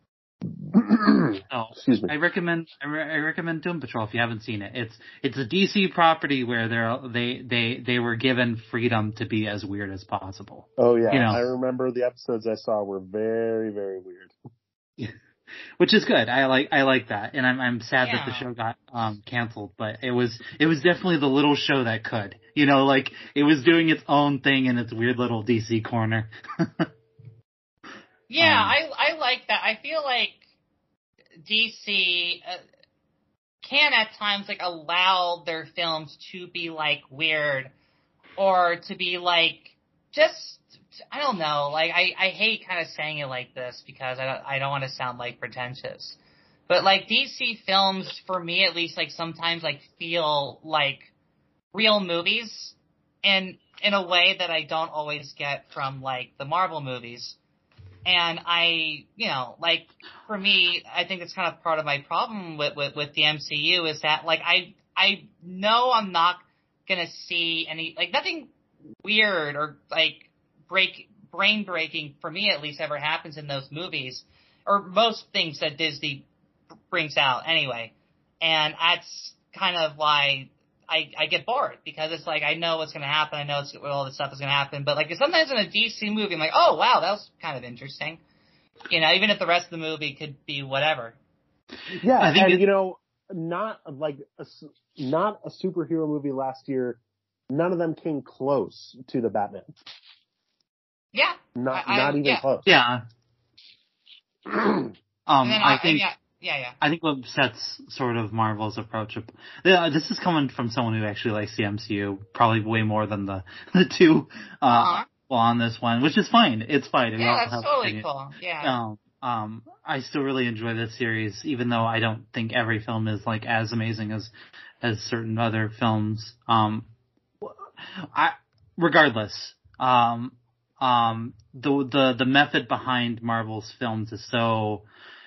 So Excuse me. I recommend I, re- I recommend Doom Patrol if you haven't seen it. It's it's a D C property where they're they they they were given freedom to be as weird as possible. Oh yeah, You know. I remember the episodes I saw were very, very weird. Which is good. I like I like that, and I'm I'm sad that the Yeah. show got um canceled. But it was it was definitely the little show that could. You know, like it was doing its own thing in its weird little D C corner. Yeah, Um, I I like that. I feel like D C uh, can at times like allow their films to be like weird or to be like just I don't know. Like I I hate kind of saying it like this because I don't, I don't want to sound like pretentious. But like D C films for me at least like sometimes like feel like real movies in in a way that I don't always get from like the Marvel movies. And I, you know, like, for me, I think it's kind of part of my problem with, with, with the M C U is that, like, I, I know I'm not gonna see any, like, nothing weird or, like, break, brain breaking, for me at least, ever happens in those movies. Or most things that Disney brings out, anyway. And that's kind of why I, I get bored, because it's like, I know what's gonna happen, I know it's, all this stuff is gonna happen, but like, sometimes in a D C movie, I'm like, oh wow, that was kind of interesting. You know, even if the rest of the movie could be whatever. Yeah, I think and it- you know, not like a, s- not a superhero movie last year. None of them came close to the Batman. Yeah. Not I- I- not even yeah. close. yeah. Um, And then I think. yeah, yeah, yeah. I think what sets sort of Marvel's approach up. Yeah, this is coming from someone who actually likes the M C U probably way more than the the two uh Uh-huh. well, on this one, which is fine. It's fine. We all Yeah, that's have totally opinions. cool. Yeah. Um, um, I still really enjoy this series, even though I don't think every film is like as amazing as as certain other films. Um, I regardless, um, um, the the the method behind Marvel's films is so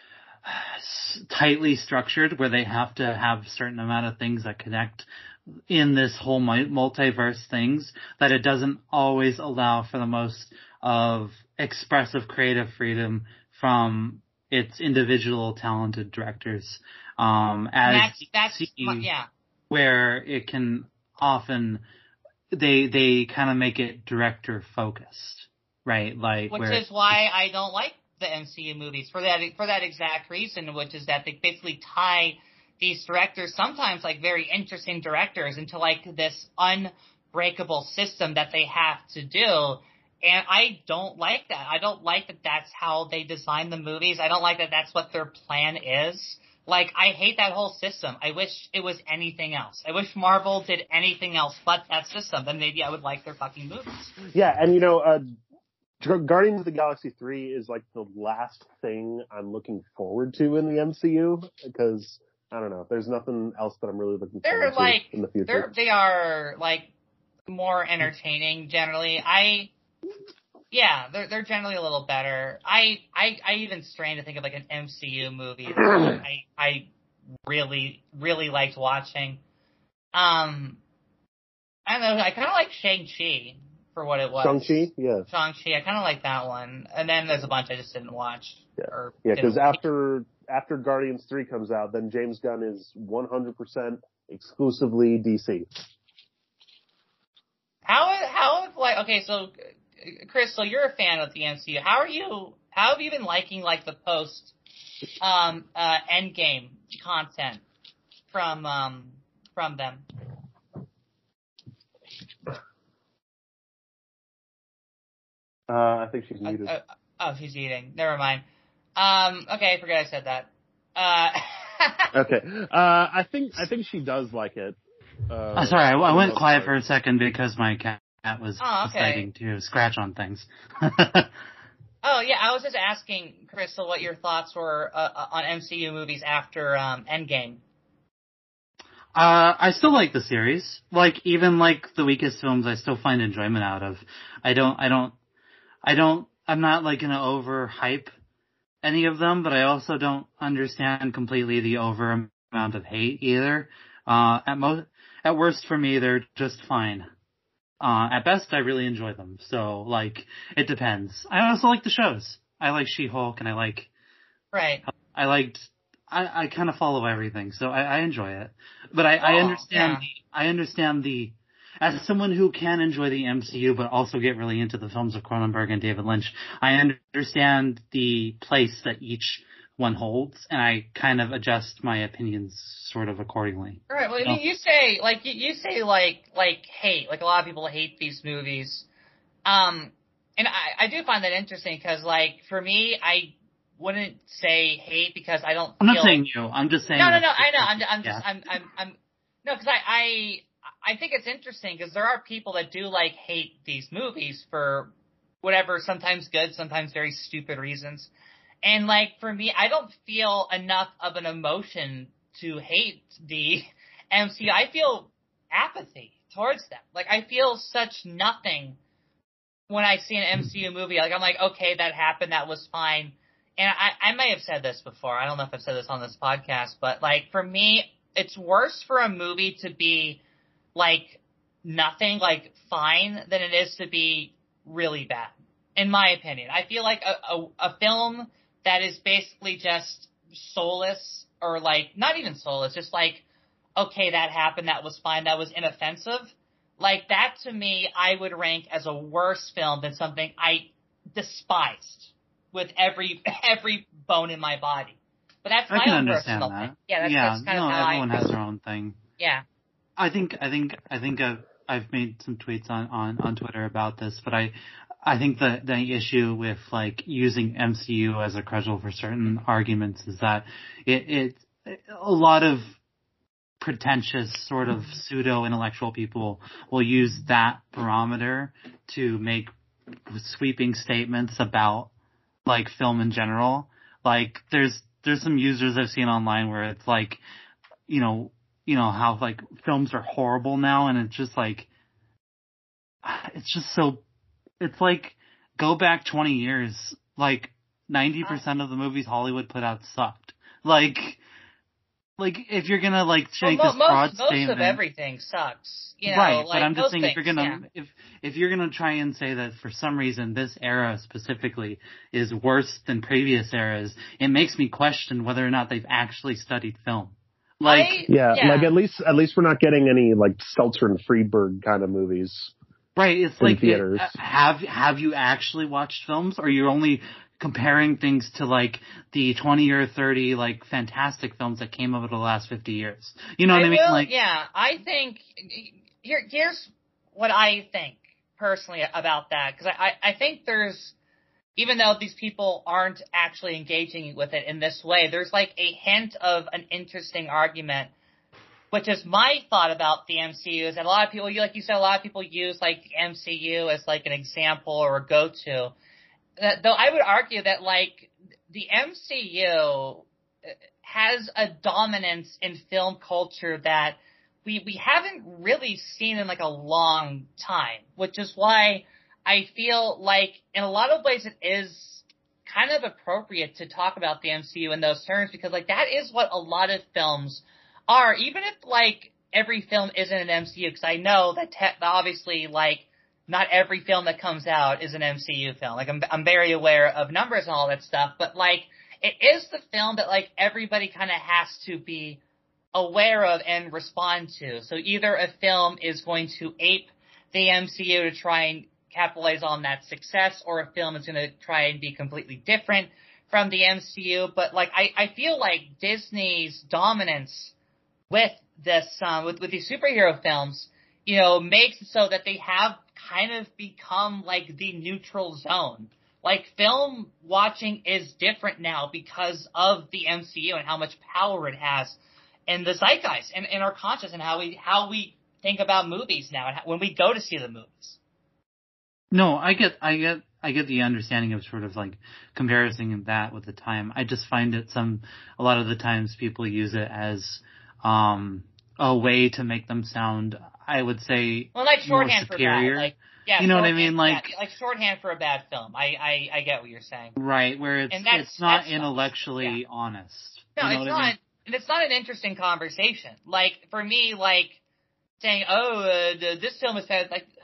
tightly structured, where they have to have a certain amount of things that connect in this whole multiverse things, that it doesn't always allow for the most of expressive creative freedom from its individual talented directors. Um, And as that's, that's, D C, my, yeah. where it can often, they, they kind of make it director focused, right? Like, Which where is why I don't like the M C U movies, for that, for that exact reason, which is that they basically tie these directors, sometimes like very interesting directors, into like this unbreakable system that they have to do. And I don't like that. I don't like that that's how they design the movies. I don't like that that's what their plan is. Like, I hate that whole system. I wish it was anything else. I wish Marvel did anything else but that system. Then maybe I would like their fucking movies. Yeah, and you know, uh, Guardians of the Galaxy three is like the last thing I'm looking forward to in the M C U, because I don't know, there's nothing else that I'm really looking They're forward like, to in the future. they're, they are like more entertaining generally. I, yeah, they're, they're generally a little better. I, I, I even strain to think of like an M C U movie that I, I really, really liked watching. Um, I don't know, I kind of like Shang-Chi. for what it was. Shang-Chi, yeah. Shang-Chi, I kind of like that one. And then there's a bunch I just didn't watch. Yeah, or yeah, because didn't- after after Guardians three comes out, then James Gunn is one hundred percent exclusively D C. How how like okay, so Chris, so you're a fan of the M C U. How are you? How have you been liking like the post um uh Endgame content from um from them? Uh, I think she's muted. Uh, uh, oh, she's eating. Never mind. Um, okay, I forgot I said that. Uh, Okay. Uh, I think I think she does like it. Uh, Oh, sorry, I, I went quiet part. for a second because my cat was Oh, okay. deciding to scratch on things. oh yeah, I was just asking Crystal what your thoughts were uh, on M C U movies after um, Endgame. Uh, I still like the series. Like, even like the weakest films, I still find enjoyment out of. I don't, I don't, I don't, I'm not like gonna overhype any of them, but I also don't understand completely the over amount of hate either. Uh, at most, at worst for me, they're just fine. Uh, at best, I really enjoy them. So, like, it depends. I also like the shows. I like She-Hulk, and I like, Right. I liked, I, I kind of follow everything, so I, I enjoy it. But I, I Oh, understand, yeah. the, I understand the, as someone who can enjoy the M C U but also get really into the films of Cronenberg and David Lynch, I understand the place that each one holds, and I kind of adjust my opinions sort of accordingly. All right. Well, I So- mean, you say like you, you say like like hate, like a lot of people hate these movies. Um, and I, I do find that interesting because like for me, I wouldn't say hate because I don't. I'm feel, not saying you. I'm just saying. No, no, that- no. I know. I'm, I'm just. Yeah. I'm. I'm. I'm. No, because I, I. I think it's interesting because there are people that do like hate these movies for whatever, sometimes good, sometimes very stupid reasons. And like for me, I don't feel enough of an emotion to hate the M C U. I feel apathy towards them. Like I feel such nothing when I see an M C U movie. Like I'm like, okay, that happened, that was fine. And I, I may have said this before. I don't know if I've said this on this podcast, but like for me, it's worse for a movie to be like nothing, like fine, than it is to be really bad. In my opinion, I feel like a, a, a film that is basically just soulless, or like not even soulless, just like, okay, that happened, that was fine, that was inoffensive. Like that to me, I would rank as a worse film than something I despised with every every bone in my body. But that's I my can own understand personal that. thing. Yeah, that's, yeah, that's kind no, of how everyone I. has their own thing. Yeah. I think, I think, I think I've, I've made some tweets on, on, on Twitter about this, but I, I think the, the issue with like using M C U as a cudgel for certain arguments is that it, it, a lot of pretentious sort of pseudo intellectual people will use that barometer to make sweeping statements about like film in general. Like there's, there's some users I've seen online where it's like, you know, you know, how like films are horrible now, and it's just like, it's just so, it's like, go back twenty years, like ninety percent of the movies Hollywood put out sucked. Like, like if you're gonna like make well, this mo- broad most, most statement. of everything sucks. You know, right, like, but I'm just most saying things, if you're gonna, yeah. if, if you're gonna try and say that for some reason this era specifically is worse than previous eras, it makes me question whether or not they've actually studied film. Like, I, Yeah, yeah, like at least at least we're not getting any like Stelter and Friedberg kind of movies. right, it's in like, theaters. it, have, have you actually watched films, or you're only comparing things to like the twenty or thirty like fantastic films that came over the last fifty years? You know what I, I mean? will, Like, yeah, I think here here's what I think personally about that, because I, I I think there's, even though these people aren't actually engaging with it in this way, there's like a hint of an interesting argument, which is my thought about the M C U. Is that a lot of people, like you said, a lot of people use like the M C U as like an example or a go-to. Uh, though I would argue that like the M C U has a dominance in film culture that we we haven't really seen in like a long time, which is why I feel like in a lot of ways it is kind of appropriate to talk about the M C U in those terms, because like that is what a lot of films are, even if like every film isn't an M C U, because I know that te- obviously like not every film that comes out is an M C U film. Like, I'm, I'm very aware of numbers and all that stuff, but, like, it is the film that, like, everybody kind of has to be aware of and respond to. So either a film is going to ape the M C U to try and capitalize on that success, or a film is going to try and be completely different from the M C U. But, like, I, I feel like Disney's dominance with this, um, with, with these superhero films, you know, makes it so that they have kind of become, like, the neutral zone. Like, film watching is different now because of the M C U and how much power it has in the zeitgeist and in our conscious and how we, how we think about movies now and how, when we go to see the movies. No, I get, I get, I get the understanding of sort of like comparing that with the time. I just find it some, a lot of the times people use it as, um, a way to make them sound, I would say, well, like shorthand more superior. For bad. Like, yeah, you know what I mean? Like, yeah, like shorthand for a bad film. I, I, I get what you're saying. Right, where it's, it's not intellectually yeah. honest. No, you know it's not, I mean? and it's not an interesting conversation. Like, for me, like, saying, oh, uh, this film is bad, like,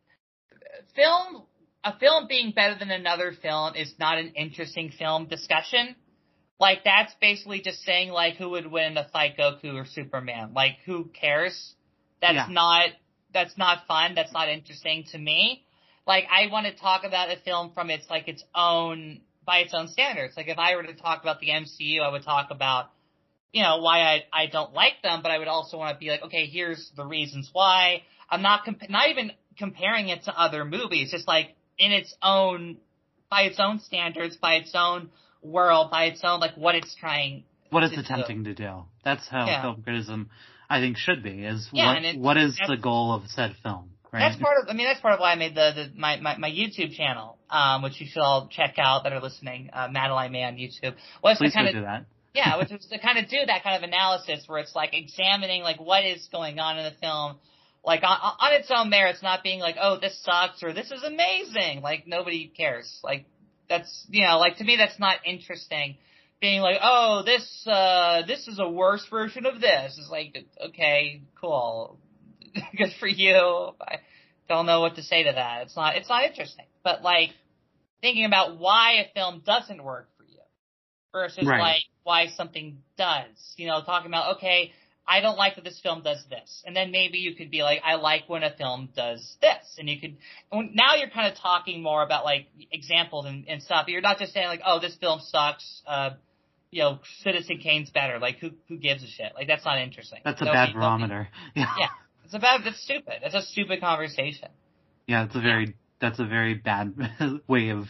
film, a film being better than another film is not an interesting film discussion. Like, that's basically just saying, like, who would win in a fight, Goku or Superman. Like, who cares? That's yeah. not, that's not fun. That's not interesting to me. Like, I want to talk about a film from its, like, its own, by its own standards. Like, if I were to talk about the M C U, I would talk about, you know, why I, I don't like them, but I would also want to be like, okay, here's the reasons why. I'm not, comp- not even comparing it to other movies, just like, in its own, by its own standards, by its own world, by its own, like, what it's trying what it's to attempting do. to do. That's how yeah. film criticism, I think, should be, is yeah, what, it, what is the goal of said film, right? That's part of, I mean, that's part of why I made the, the my, my, my YouTube channel, um, which you should all check out that are listening, uh, Madeline May on YouTube. Was Please to kind do of, that. yeah, which was to kind of do that kind of analysis where it's like examining, like, what is going on in the film, like, on, on its own merits, not being like, oh, this sucks, or this is amazing. Like, nobody cares. Like, that's, you know, like, to me, that's not interesting. Being like, oh, this, uh, this is a worse version of this. It's like, okay, cool. Good for you. I don't know what to say to that. It's not, it's not interesting. But, like, thinking about why a film doesn't work for you versus, right. like, why something does. You know, talking about, okay, I don't like that this film does this. And then maybe you could be like, I like when a film does this. And you could, now you're kind of talking more about, like, examples and, and stuff. You're not just saying, like, oh, this film sucks, uh, you know, Citizen Kane's better. Like, who who gives a shit? Like, that's not interesting. That's a nobody, bad barometer. Nobody, yeah. yeah. It's a bad, it's stupid. It's a stupid conversation. Yeah, it's a very, that's a very bad way of,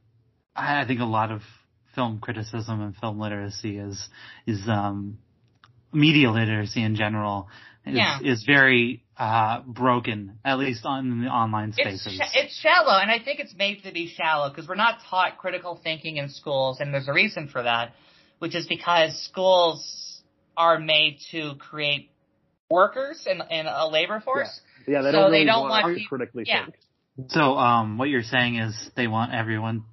I think a lot of film criticism and film literacy is, is, um, media literacy in general is, yeah. is very uh, broken, at least on the online spaces. It's, sh- it's shallow, and I think it's made to be shallow because we're not taught critical thinking in schools, and there's a reason for that, which is because schools are made to create workers and, and a labor force. Yeah, yeah they so don't really they don't want, want to critically yeah. think. So um, what you're saying is they want everyone,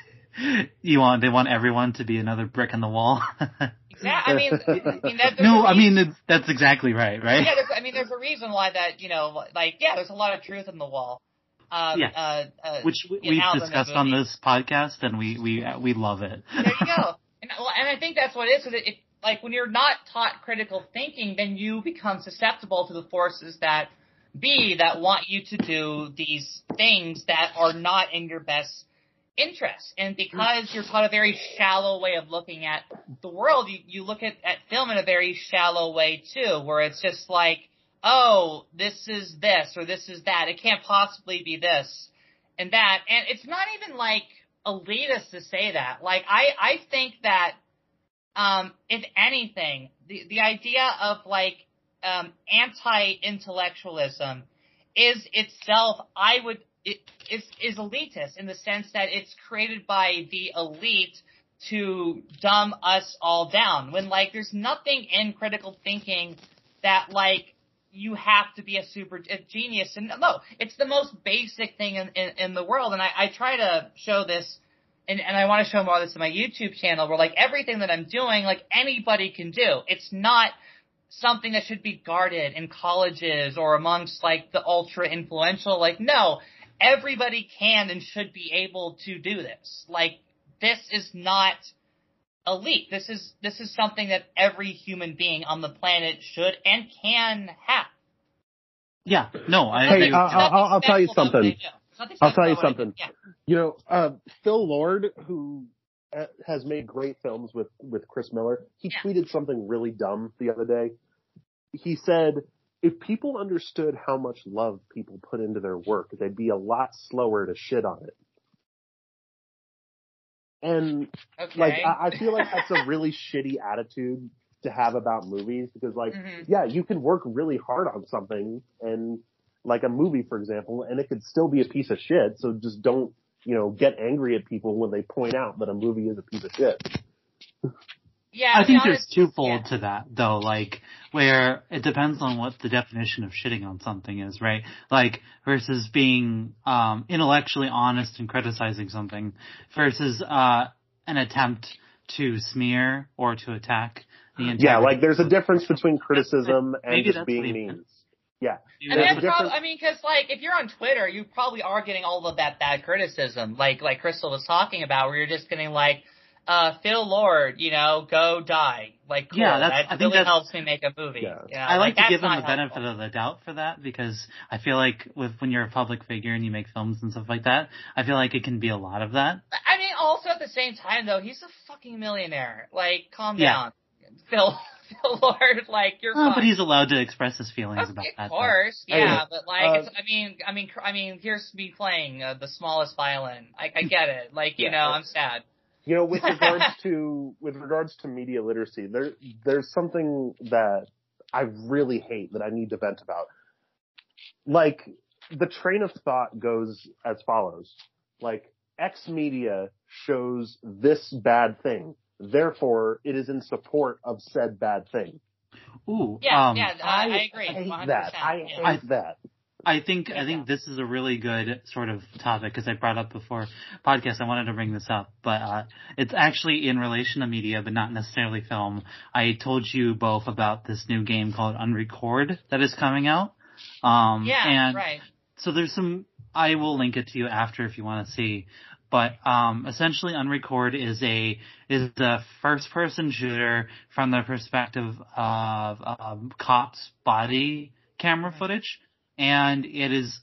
you want they want everyone to be another brick in the wall. Exactly. I mean, I mean that, no, I mean it's, that's exactly right, right? Yeah, I mean, there's a reason why that, you know, like, yeah, there's a lot of truth in the wall. Um, yeah, uh, uh, which we've discussed on this podcast, and we we uh, we love it. There you go. And, and I think that's what it is. Is it, it, like when you're not taught critical thinking, then you become susceptible to the forces that be that want you to do these things that are not in your best interest. And because you're taught a very shallow way of looking at the world, you, you look at, at film in a very shallow way too, where it's just like, oh, this is this or this is that. It can't possibly be this and that. And it's not even like elitist to say that. Like, I, I think that, um, if anything, the, the idea of like, um, anti-intellectualism is itself, I would, It is, is elitist in the sense that it's created by the elite to dumb us all down. When, like, there's nothing in critical thinking that, like, you have to be a super a genius. And no, it's the most basic thing in, in, in the world. And I, I try to show this, and, and I want to show more of this in my YouTube channel, where, like, everything that I'm doing, like, anybody can do. It's not something that should be guarded in colleges or amongst, like, the ultra influential. Like, no. everybody can and should be able to do this. Like, this is not elite. This is this is something that every human being on the planet should and can have. Yeah, no, I Hey, agree. uh, I'll, I'll, I'll tell you something. I'll tell you something. Yeah. You know, uh, Phil Lord, who uh, has made great films with, with Chris Miller, he Yeah. tweeted something really dumb the other day. He said, if people understood how much love people put into their work, they'd be a lot slower to shit on it. And, Okay. like, I, I feel like that's a really shitty attitude to have about movies, because, like, mm-hmm. yeah, you can work really hard on something, and, like a movie, for example, and it could still be a piece of shit, so just don't, you know, get angry at people when they point out that a movie is a piece of shit. Yeah, I think honest, there's twofold yeah. to that, though, like, where it depends on what the definition of shitting on something is, right? Like, versus being, um, intellectually honest and criticizing something, versus, uh, an attempt to smear or to attack the integrity. Yeah, like, there's a difference between criticism and Maybe just that's being what he mean. meant. Yeah. I mean, that's probably, I mean, because, like, if you're on Twitter, you probably are getting all of that bad criticism, like, like Crystal was talking about, where you're just getting, like, uh, Phil Lord, you know, go die. Like, cool. Yeah, that's, that I think really that's, helps me make a movie. Yeah. You know, I like, like to give them the helpful. benefit of the doubt for that, because I feel like with when you're a public figure and you make films and stuff like that, I feel like it can be a lot of that. I mean, also at the same time, though, he's a fucking millionaire. Like, calm Yeah. down. Phil, Phil Lord, like, you're Oh, fine. but he's allowed to express his feelings Of about that. Of course, though. yeah, Hey, but like, uh, it's, I mean, I mean, I mean, here's me playing uh, the smallest violin. I, I get it. Like, you Yeah. know, I'm sad. You know, with regards to with regards to media literacy, there there's something that I really hate that I need to vent about. Like, the train of thought goes as follows: like, X media shows this bad thing, therefore it is in support of said bad thing. Ooh, Yeah, um, yeah, I, I agree. I hate one hundred percent. that. I yeah. hate that. I think Yeah. I think this is a really good sort of topic, because I brought up before podcast. I wanted to bring this up, but uh, it's actually in relation to media, but not necessarily film. I told you both about this new game called Unrecord that is coming out. Um, Yeah, and right. So there's some. I will link it to you after if you want to see. But um, essentially, Unrecord is a is a first person shooter from the perspective of um, cops' body camera footage. And it is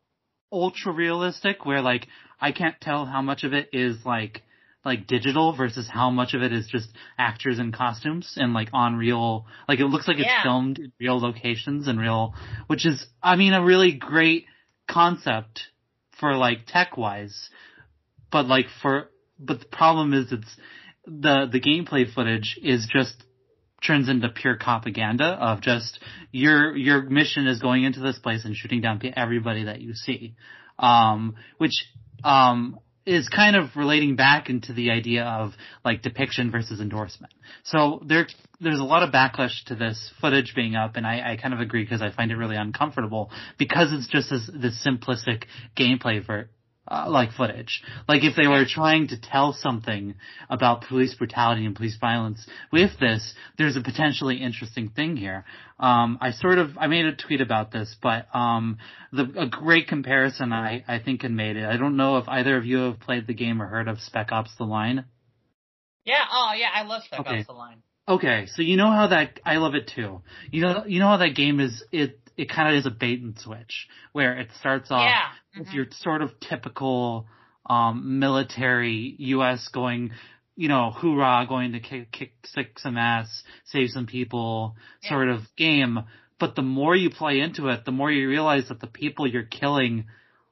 ultra realistic, where like I can't tell how much of it is like like digital versus how much of it is just actors in costumes and like on real, like it looks like it's Yeah. filmed in real locations and real, which is, I mean, a really great concept for like tech wise, but like for, but the problem is it's the the gameplay footage is just turns into pure propaganda of just your your mission is going into this place and shooting down everybody that you see, um, which um, is kind of relating back into the idea of like depiction versus endorsement. So there there's a lot of backlash to this footage being up, and I, I kind of agree, because I find it really uncomfortable because it's just this, this simplistic gameplay for. Uh, like footage. Like if they were trying to tell something about police brutality and police violence with this, there's a potentially interesting thing here. Um, I sort of, I made a tweet about this, but, um, the, a great comparison I, I think had made it. I don't know if either of you have played the game or heard of Spec Ops: The Line. Yeah, oh yeah, I love Spec Okay. Ops: The Line. Okay, so you know how that, I love it too. You know, you know how that game is, it, it kind of is a bait and switch, where it starts off Yeah. with Mhm. your sort of typical, um, military U S going, you know, hoorah, going to kick, kick, kick some ass, save some people Yeah. sort of game. But the more you play into it, the more you realize that the people you're killing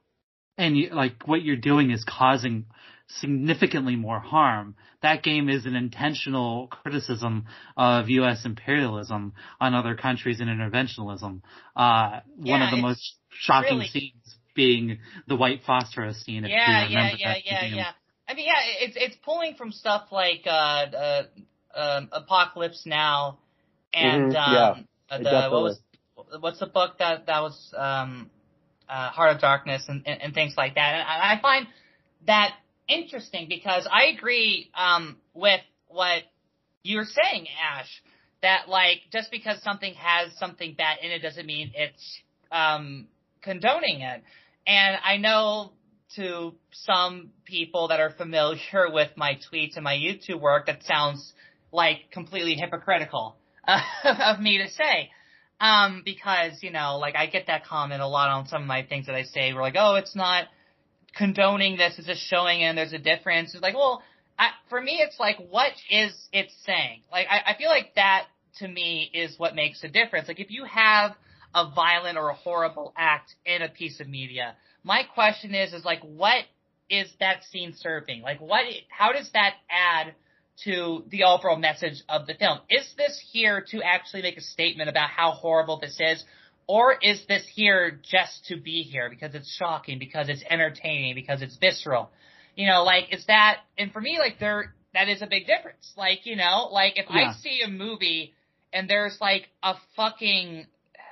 and you, like what you're doing is causing significantly more harm. That game is an intentional criticism of U S imperialism on other countries and interventionism. Uh, one Yeah, of the it's most shocking really- scenes being the white phosphorus scene. If Yeah, you yeah, remember yeah, that yeah, game. yeah. I mean, yeah, it's it's pulling from stuff like uh, uh, um, Apocalypse Now, and Mhm, um, yeah, uh, the definitely. what was what's the book that that was um, uh, Heart of Darkness and, and, and things like that. And I, I find that interesting because I agree um, with what you're saying, Ash. That like just because something has something bad in it doesn't mean it's um, condoning it. And I know to some people that are familiar with my tweets and my YouTube work, that sounds like completely hypocritical uh, of me to say. Um, because, you know, like I get that comment a lot on some of my things that I say. We're like, oh, it's not condoning this, it's just showing and there's a difference. It's like, well, I, for me, it's like, what is it saying? Like, I, I feel like that, to me, is what makes a difference. Like, if you have a violent or a horrible act in a piece of media, my question is, is like, what is that scene serving? Like, what, how does that add to the overall message of the film? Is this here to actually make a statement about how horrible this is? Or is this here just to be here because it's shocking, because it's entertaining, because it's visceral? You know, like, is that, and for me, like, there, that is a big difference. Like, you know, like, if yeah. I see a movie and there's, like, a fucking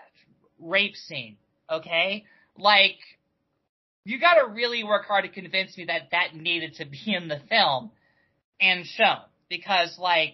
rape scene, okay? Like, you gotta really work hard to convince me that that needed to be in the film and shown. Because, like,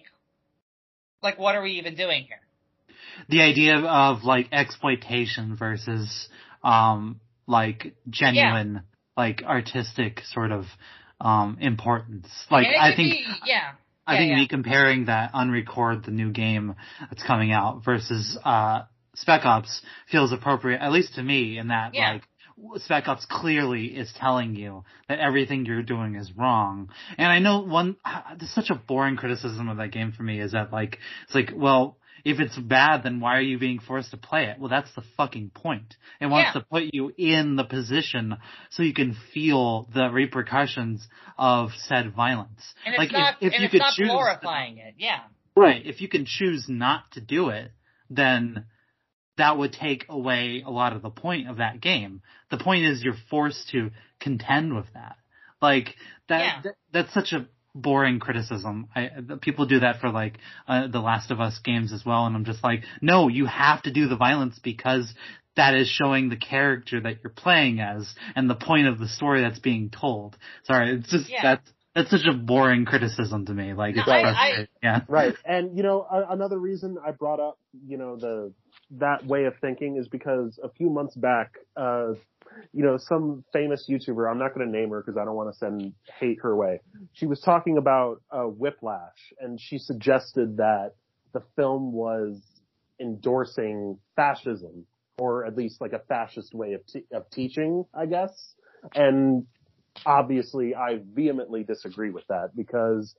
like, what are we even doing here? The idea of, like, exploitation versus, um, like, genuine, yeah. like, artistic sort of, um, importance. Like, I think, be, yeah. I yeah, think yeah. me comparing that Unrecord, the new game that's coming out, versus, uh, Spec Ops feels appropriate, at least to me, in that, yeah. like, Spec Ops clearly is telling you that everything you're doing is wrong. And I know one, there's such a boring criticism of that game for me is that, like, it's like, well, if it's bad, then why are you being forced to play it? Well, that's the fucking point. It wants yeah. to put you in the position so you can feel the repercussions of said violence. And it's like, not, if, if and you it's could not choose, glorifying it, yeah. Right. If you can choose not to do it, then that would take away a lot of the point of that game. The point is you're forced to contend with that. Like, that, yeah. that that's such a boring criticism. I, people do that for, like, uh, the Last of Us games as well, and I'm just like, no, you have to do the violence because that is showing the character that you're playing as and the point of the story that's being told. Sorry, it's just, yeah. that's, that's such a boring criticism to me. Like, no, it's I, frustrating. I, yeah. Right. And, you know, a- another reason I brought up, you know, the, that way of thinking is because a few months back, uh, you know, some famous YouTuber, I'm not going to name her because I don't want to send hate her way. She was talking about uh, Whiplash, and she suggested that the film was endorsing fascism, or at least like a fascist way of, te- of teaching, I guess. And obviously, I vehemently disagree with that because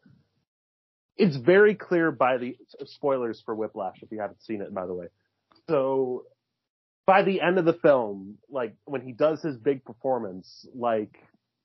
it's very clear by the spoilers for Whiplash, if you haven't seen it, by the way. So by the end of the film, like when he does his big performance, like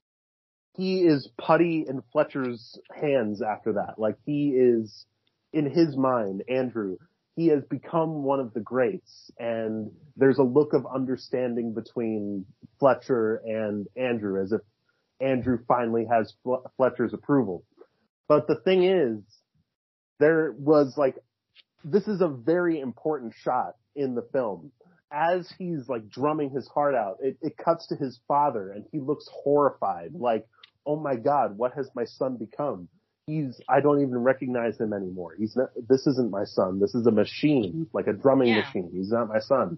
he is putty in Fletcher's hands after that. Like he is, in his mind, Andrew, he has become one of the greats, and there's a look of understanding between Fletcher and Andrew, as if Andrew finally has Fletcher's approval. But the thing is, there was like, this is a very important shot in the film. As he's like drumming his heart out, it, it cuts to his father and he looks horrified. Like, oh my God, what has my son become? He's, I don't even recognize him anymore. He's not, this isn't my son. This is a machine, like a drumming yeah. machine. He's not my son.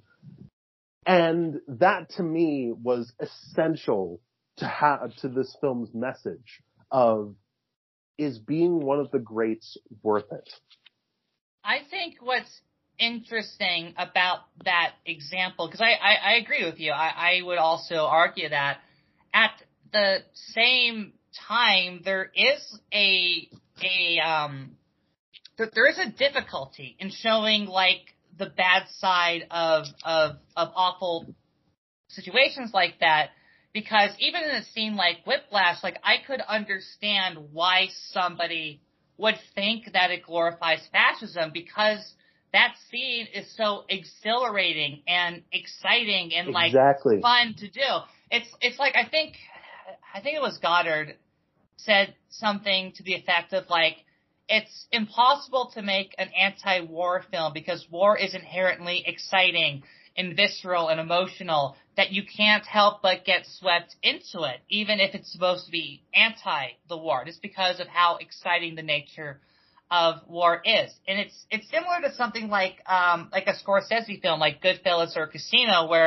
And that to me was essential to have, to this film's message of, is being one of the greats worth it? I think what's interesting about that example, because I, I, I agree with you. I, I would also argue that at the same time, there is a, a, um, there, there is a difficulty in showing like the bad side of, of, of awful situations like that. Because even in a scene like Whiplash, like I could understand why somebody would think that it glorifies fascism, because that scene is so exhilarating and exciting and like exactly. fun to do. It's it's like I think I think it was Goddard said something to the effect of like, it's impossible to make an anti-war film because war is inherently exciting and visceral and emotional, that you can't help but get swept into it, even if it's supposed to be anti the war, just because of how exciting the nature of war is. And it's it's similar to something like um like a Scorsese film like Goodfellas or Casino, where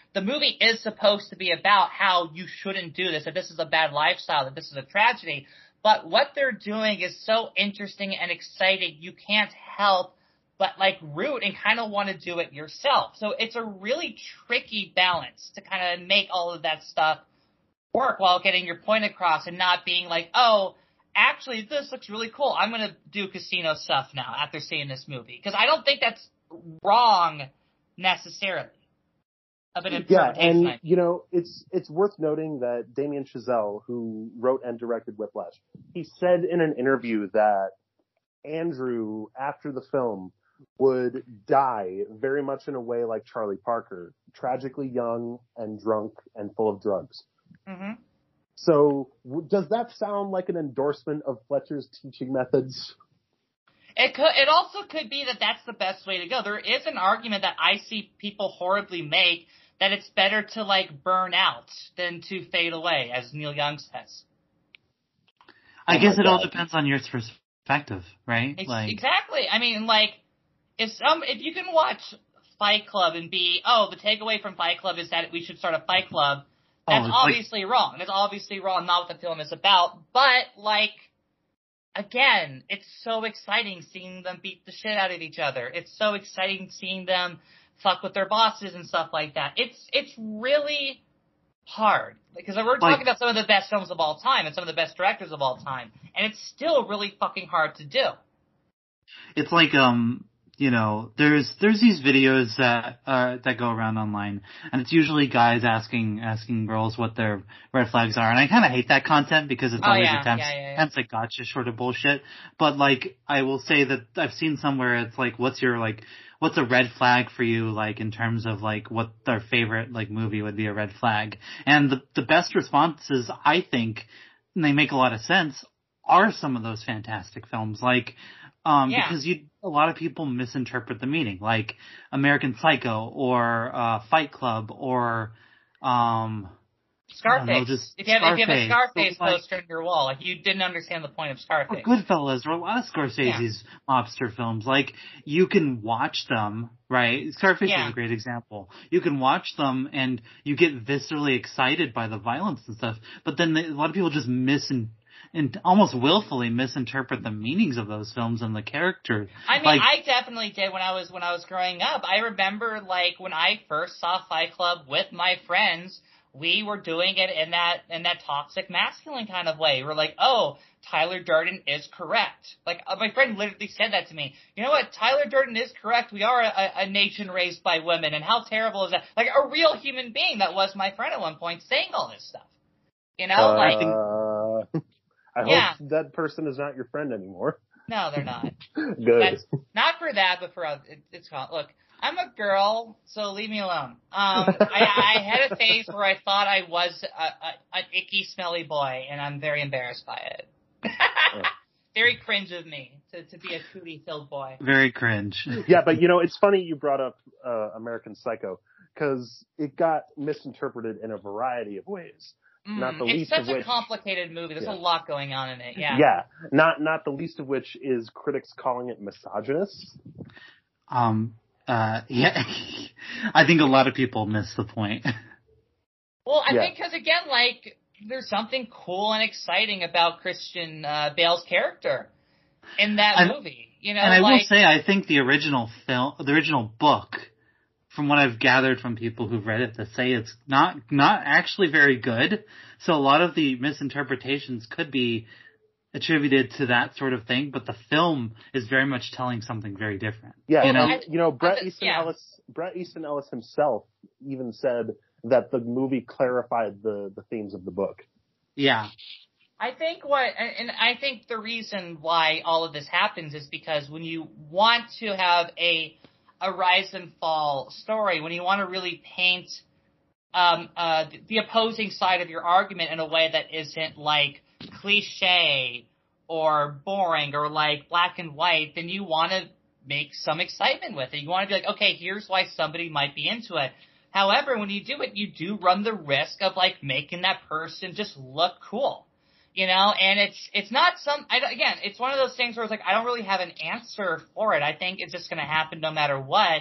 the movie is supposed to be about how you shouldn't do this, that this is a bad lifestyle, that this is a tragedy. But what they're doing is so interesting and exciting, you can't help but like root and kind of want to do it yourself. So it's a really tricky balance to kind of make all of that stuff work while getting your point across and not being like, oh, actually, this looks really cool. I'm going to do casino stuff now after seeing this movie. Because I don't think that's wrong necessarily. Of an yeah, and, you know, it's it's worth noting that Damien Chazelle, who wrote and directed Whiplash, he said in an interview that Andrew, after the film, would die very much in a way like Charlie Parker, tragically young and drunk and full of drugs. Mm-hmm. So w- does that sound like an endorsement of Fletcher's teaching methods? It could. It also could be that that's the best way to go. There is an argument that I see people horribly make that it's better to, like, burn out than to fade away, as Neil Young says. I Oh guess my it all God. depends on your perspective, right? Ex- Like, exactly. I mean, like, if some, if you can watch Fight Club and be, oh, the takeaway from Fight Club is that we should start a Fight Club, that's Oh, it's like- obviously wrong. That's obviously wrong, not what the film is about. But, like, again, it's so exciting seeing them beat the shit out of each other. It's so exciting seeing them fuck with their bosses and stuff like that. It's it's really hard. Because we're talking Like- about some of the best films of all time and some of the best directors of all time. And it's still really fucking hard to do. it's like, um, you know, there's there's these videos that uh that go around online, and it's usually guys asking asking girls what their red flags are, and I kind of hate that content because it's Oh, always yeah, attempts yeah, yeah, yeah. attempts like gotcha sort of bullshit. But like, I will say that I've seen somewhere it's like, what's your like, what's a red flag for you, like in terms of like what their favorite like movie would be a red flag, and the the best responses, I think, and they make a lot of sense, are some of those fantastic films, like. Um, Yeah. because you, a lot of people misinterpret the meaning, like American Psycho or, uh, Fight Club or, um, I don't know, Scarface. just if you have if you have a Scarface. Scarface So, like- poster on your wall, like you didn't understand the point of or Scarface. Goodfellas, or a lot of Scorsese's mobster films. Like, you can watch them, right? Scarface Yeah. is a great example. You can watch them and you get viscerally excited by the violence and stuff, but then the, a lot of people just miss and, and almost willfully misinterpret the meanings of those films and the character. I mean, like, I definitely did when I was when I was growing up. I remember, like, when I first saw Fight Club with my friends, we were doing it in that in that toxic masculine kind of way. We're like, oh, Tyler Durden is correct. Like, uh, my friend literally said that to me. You know what? Tyler Durden is correct. We are a, a nation raised by women, and how terrible is that? Like, a real human being that was my friend at one point saying all this stuff. You know, Uh, like, I Yeah. hope that person is not your friend anymore. no, they're not. Good. That's not for that, but for other. It, it's called. Look, I'm a girl, so leave me alone. Um, I, I had a phase where I thought I was a, a, an icky, smelly boy, and I'm very embarrassed by it. Very cringe of me to, to be a cootie-filled boy. very cringe. Yeah, but you know, it's funny you brought up uh, American Psycho because it got misinterpreted in a variety of ways. Not the Mm, it's least such of a which- complicated movie. There's Yeah. a lot going on in it. Yeah. Yeah, not not the least of which is critics calling it misogynist. Um, uh, yeah, I think a lot of people miss the point. Well, I Yeah. think because again, like, there's something cool and exciting about Christian uh, Bale's character in that And- movie. You know, And I like, will say, I think the original film, the original book, from what I've gathered from people who've read it, to say it's not not actually very good. So a lot of the misinterpretations could be attributed to that sort of thing, but the film is very much telling something very different. Yeah, You know? and, you know, Brett I- Easton yeah. Ellis, Brett Easton Ellis himself even said that the movie clarified the the themes of the book. Yeah. I think what, and and I think the reason why all of this happens is because when you want to have a a rise and fall story, when you want to really paint um, uh, the opposing side of your argument in a way that isn't like cliche or boring or like black and white, then you want to make some excitement with it. You want to be like, okay, here's why somebody might be into it. However, when you do it, you do run the risk of like making that person just look cool. You know, and it's it's not some, I, don't- again, it's one of those things where it's like, I don't really have an answer for it. I think it's just going to happen no matter what.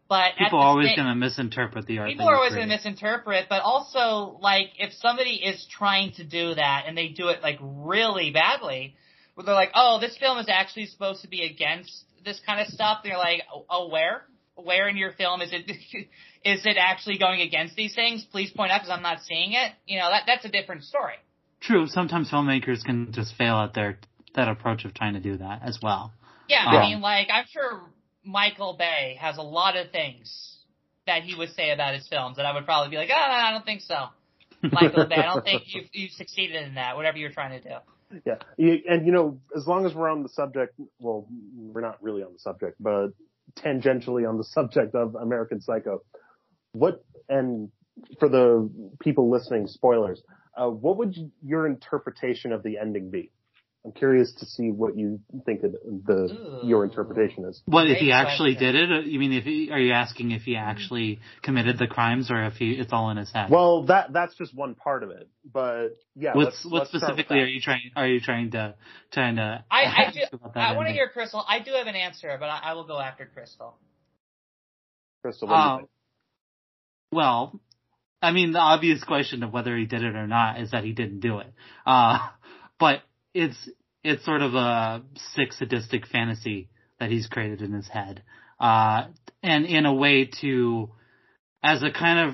But people are always going to misinterpret the art. People are always going to misinterpret, but also, like, if somebody is trying to do that and they do it, like, really badly, where they're like, oh, this film is actually supposed to be against this kind of stuff, they're like, oh, where? Where in your film is it is it actually going against these things? Please point out because I'm not seeing it. You know, that that's a different story. True. Sometimes filmmakers can just fail at their that approach of trying to do that as well. Yeah, um, I mean, like, I'm sure Michael Bay has a lot of things that he would say about his films that I would probably be like, oh, no, I don't think so. Michael Bay, I don't think you've, you've succeeded in that, whatever you're trying to do. Yeah, and you know, as long as we're on the subject, well, we're not really on the subject, but tangentially on the subject of American Psycho, what, and for the people listening, spoilers, uh, what would you, your interpretation of the ending be? I'm curious to see what you think of the Ooh. your interpretation is. What, if Great he actually question. did it? You mean, if he, are you asking if he actually committed the crimes, or if he it's all in his head? Well, that that's just one part of it, but yeah. What, let's, what let's start with specifically that. are you trying? Are you trying to trying to? I, I, do, about that I want to ending? hear Crystal. I do have an answer, but I, I will go after Crystal. Crystal, what do you Um, think? Well, I mean, the obvious question of whether he did it or not is that he didn't do it. Uh, but it's it's sort of a sick, sadistic fantasy that he's created in his head, uh, and in a way to, as a kind of,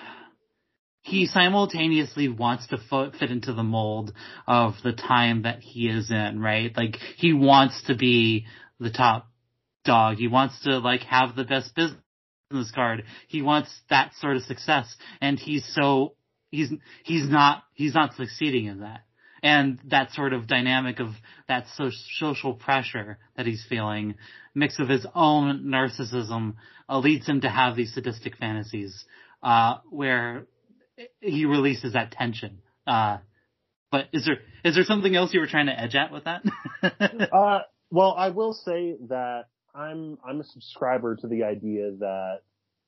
he simultaneously wants to fo- fit into the mold of the time that he is in, right? Like, he wants to be the top dog. He wants to, like, have the best business card. He wants that sort of success, and he's so, he's, he's not, he's not succeeding in that. And that sort of dynamic of that so- social pressure that he's feeling, mixed with his own narcissism, uh, leads him to have these sadistic fantasies, uh, where he releases that tension. Uh, but is there, is there something else you were trying to edge at with that? uh, well, I will say that I'm, I'm a subscriber to the idea that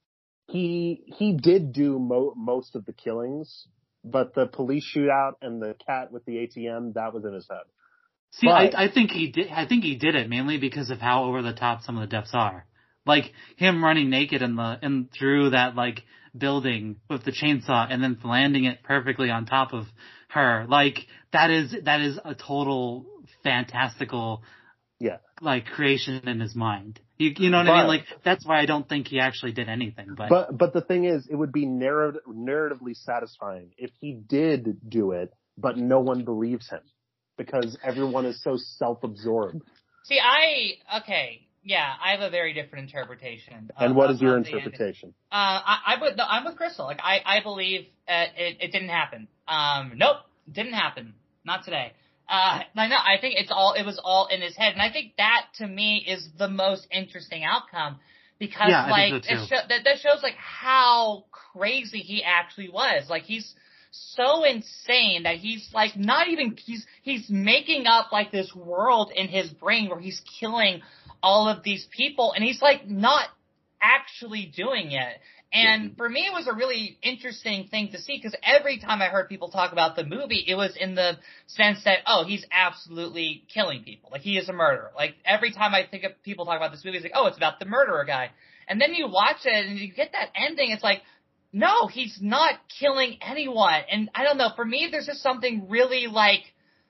he, he did do mo- most of the killings, but the police shootout and the cat with the A T M, that was in his head. See, But, I, I think he did, I think he did it mainly because of how over the top some of the deaths are. Like, him running naked in the, in through that, like, building with the chainsaw and then landing it perfectly on top of her. Like, that is, that is a total fantastical, yeah, like, creation in his mind. You, you know what but, I mean? Like, that's why I don't think he actually did anything, but. But, but the thing is, it would be narrat- narratively satisfying if he did do it, but no one believes him. Because everyone is so self-absorbed. See, I, okay, yeah, I have a very different interpretation. And of, what is your of the interpretation? Uh, I, I would, no, I'm with Crystal. Like, I, I believe uh, it, it didn't happen. Um, nope, didn't happen. Not today. Uh, like, no, I think it's all, it was all in his head. And I think that, to me, is the most interesting outcome. Because, yeah, like, I think so too. it show, that, that shows, like, how crazy he actually was. Like, he's so insane that he's, like, not even, he's, he's making up, like, this world in his brain where he's killing all of these people, and he's, like, not actually doing it. And for me, it was a really interesting thing to see, because every time I heard people talk about the movie, it was in the sense that, oh, he's absolutely killing people. Like, he is a murderer. Like, every time I think of people talk about this movie, it's like, oh, it's about the murderer guy. And then you watch it, and you get that ending, it's like, no, he's not killing anyone. And I don't know, for me, there's just something really, like,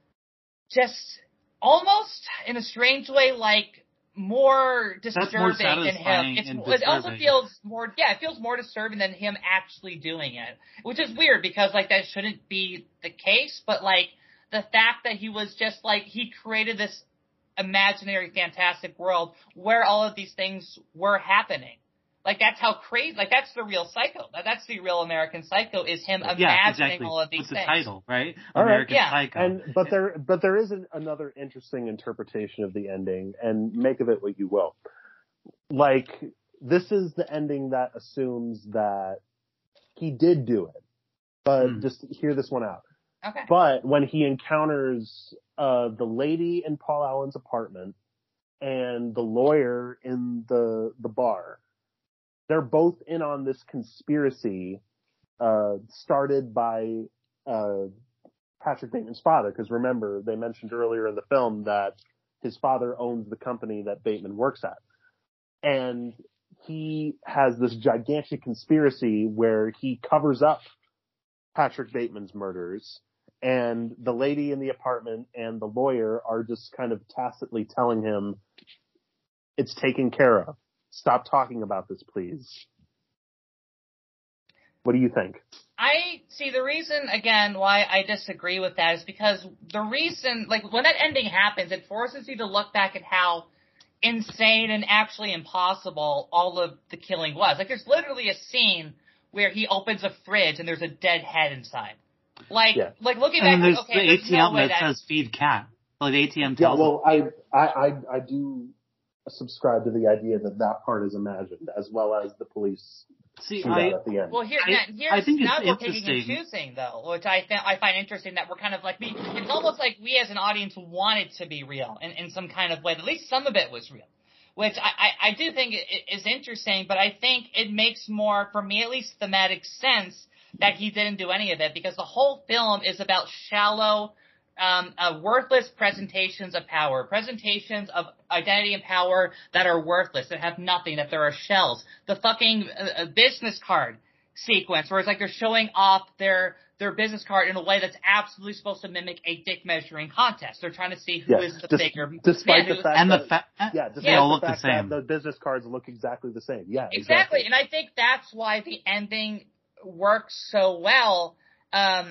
just almost, in a strange way, like, more disturbing more than him. It's, and it also disturbing. feels more, yeah, it feels more disturbing than him actually doing it, which is weird because, like, that shouldn't be the case, but, like, the fact that he was just, like, he created this imaginary, fantastic world where all of these things were happening. Like, that's how crazy, like, that's the real Psycho. That's the real American Psycho, is him imagining yeah, exactly. all of these What's things. the title, right? All right, American yeah. Psycho. And, but there, but there is an, another interesting interpretation of the ending, and make of it what you will. Like, this is the ending that assumes that he did do it. But Mm. just hear this one out. Okay. But when he encounters uh, the lady in Paul Allen's apartment and the lawyer in the the bar, they're both in on this conspiracy uh, started by uh, Patrick Bateman's father. Because remember, they mentioned earlier in the film that his father owns the company that Bateman works at. And he has this gigantic conspiracy where he covers up Patrick Bateman's murders, and the lady in the apartment and the lawyer are just kind of tacitly telling him, it's taken care of. Stop talking about this, please. What do you think? I see the reason, again, why I disagree with that is because the reason, like, when that ending happens, it forces you to look back at how insane and actually impossible all of the killing was. Like, there's literally a scene where he opens a fridge and there's a dead head inside. Like, yeah. like looking back, and there's okay, the there's A T M no way that, that says feed cat. Well, the A T M tells Yeah, well, I, I, I, I do subscribe to the idea that that part is imagined, as well as the police See, shoot I, out at the end. Well, here, I, now, here's, I think now it's we're picking and interesting. choosing, though, which I, th- I find interesting that we're kind of like, we, it's almost like we as an audience want it to be real in, in some kind of way. At least some of it was real, which I, I, I do think is interesting, but I think it makes more, for me at least, thematic sense that he didn't do any of it, because the whole film is about shallow, um, uh, worthless presentations of power, presentations of identity and power that are worthless, that have nothing, that there are shells. The fucking uh, business card sequence, where it's like they're showing off their their business card in a way that's absolutely supposed to mimic a dick measuring contest. They're trying to see who yeah, is the dis- bigger. Despite yeah, the fact and that, the fa- yeah, despite they all the look the fact same. that the business cards look exactly the same. Yeah, exactly. exactly. And I think that's why the ending works so well. Um,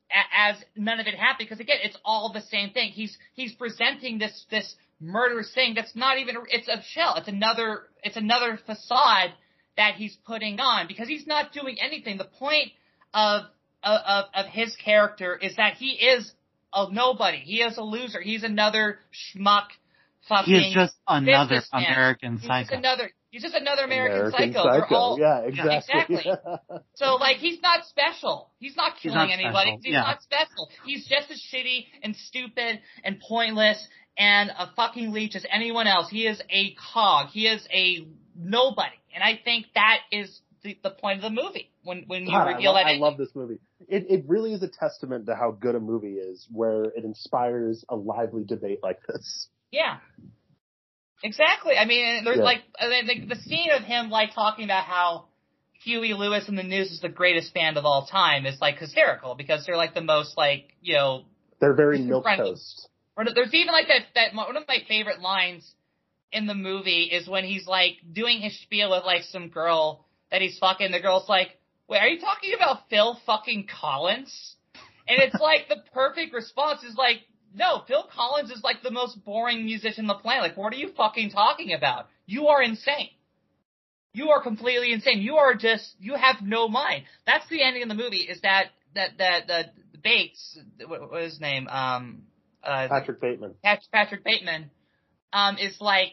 as none of it happened, because again, it's all the same thing. He's he's presenting this this murderous thing that's not even, it's a shell. It's another it's another facade that he's putting on, because he's not doing anything. The point of of of his character is that he is a nobody. He is a loser. He's another schmuck. Fucking he is just another businessman. American He's psycho. Just another. He's just another American, American psycho. psycho. They're all, yeah, exactly. exactly. So, like, he's not special. He's not killing He's not anybody. special. He's Yeah. not special. He's just as shitty and stupid and pointless and a fucking leech as anyone else. He is a cog. He is a nobody. And I think that is the, the point of the movie when when you God, reveal I, lo- that. I love this movie. It it really is a testament to how good a movie is, where it inspires a lively debate like this. Yeah. Exactly. I mean, there's Yeah. like I mean, the, the scene of him like talking about how Huey Lewis and the News is the greatest band of all time is like hysterical, because they're like the most like, you know, They're very milquetoast. Or there's even like that that one of my favorite lines in the movie is when he's like doing his spiel with like some girl that he's fucking. The girl's like, "Wait, are you talking about Phil fucking Collins?" And it's like the perfect response is like, no, Phil Collins is like the most boring musician on the planet. Like, what are you fucking talking about? You are insane. You are completely insane. You are just, you have no mind. That's the ending of the movie, is that, that, that, the Bates, what was his name? Um, uh, Patrick Bateman. Patrick Bateman, um, is like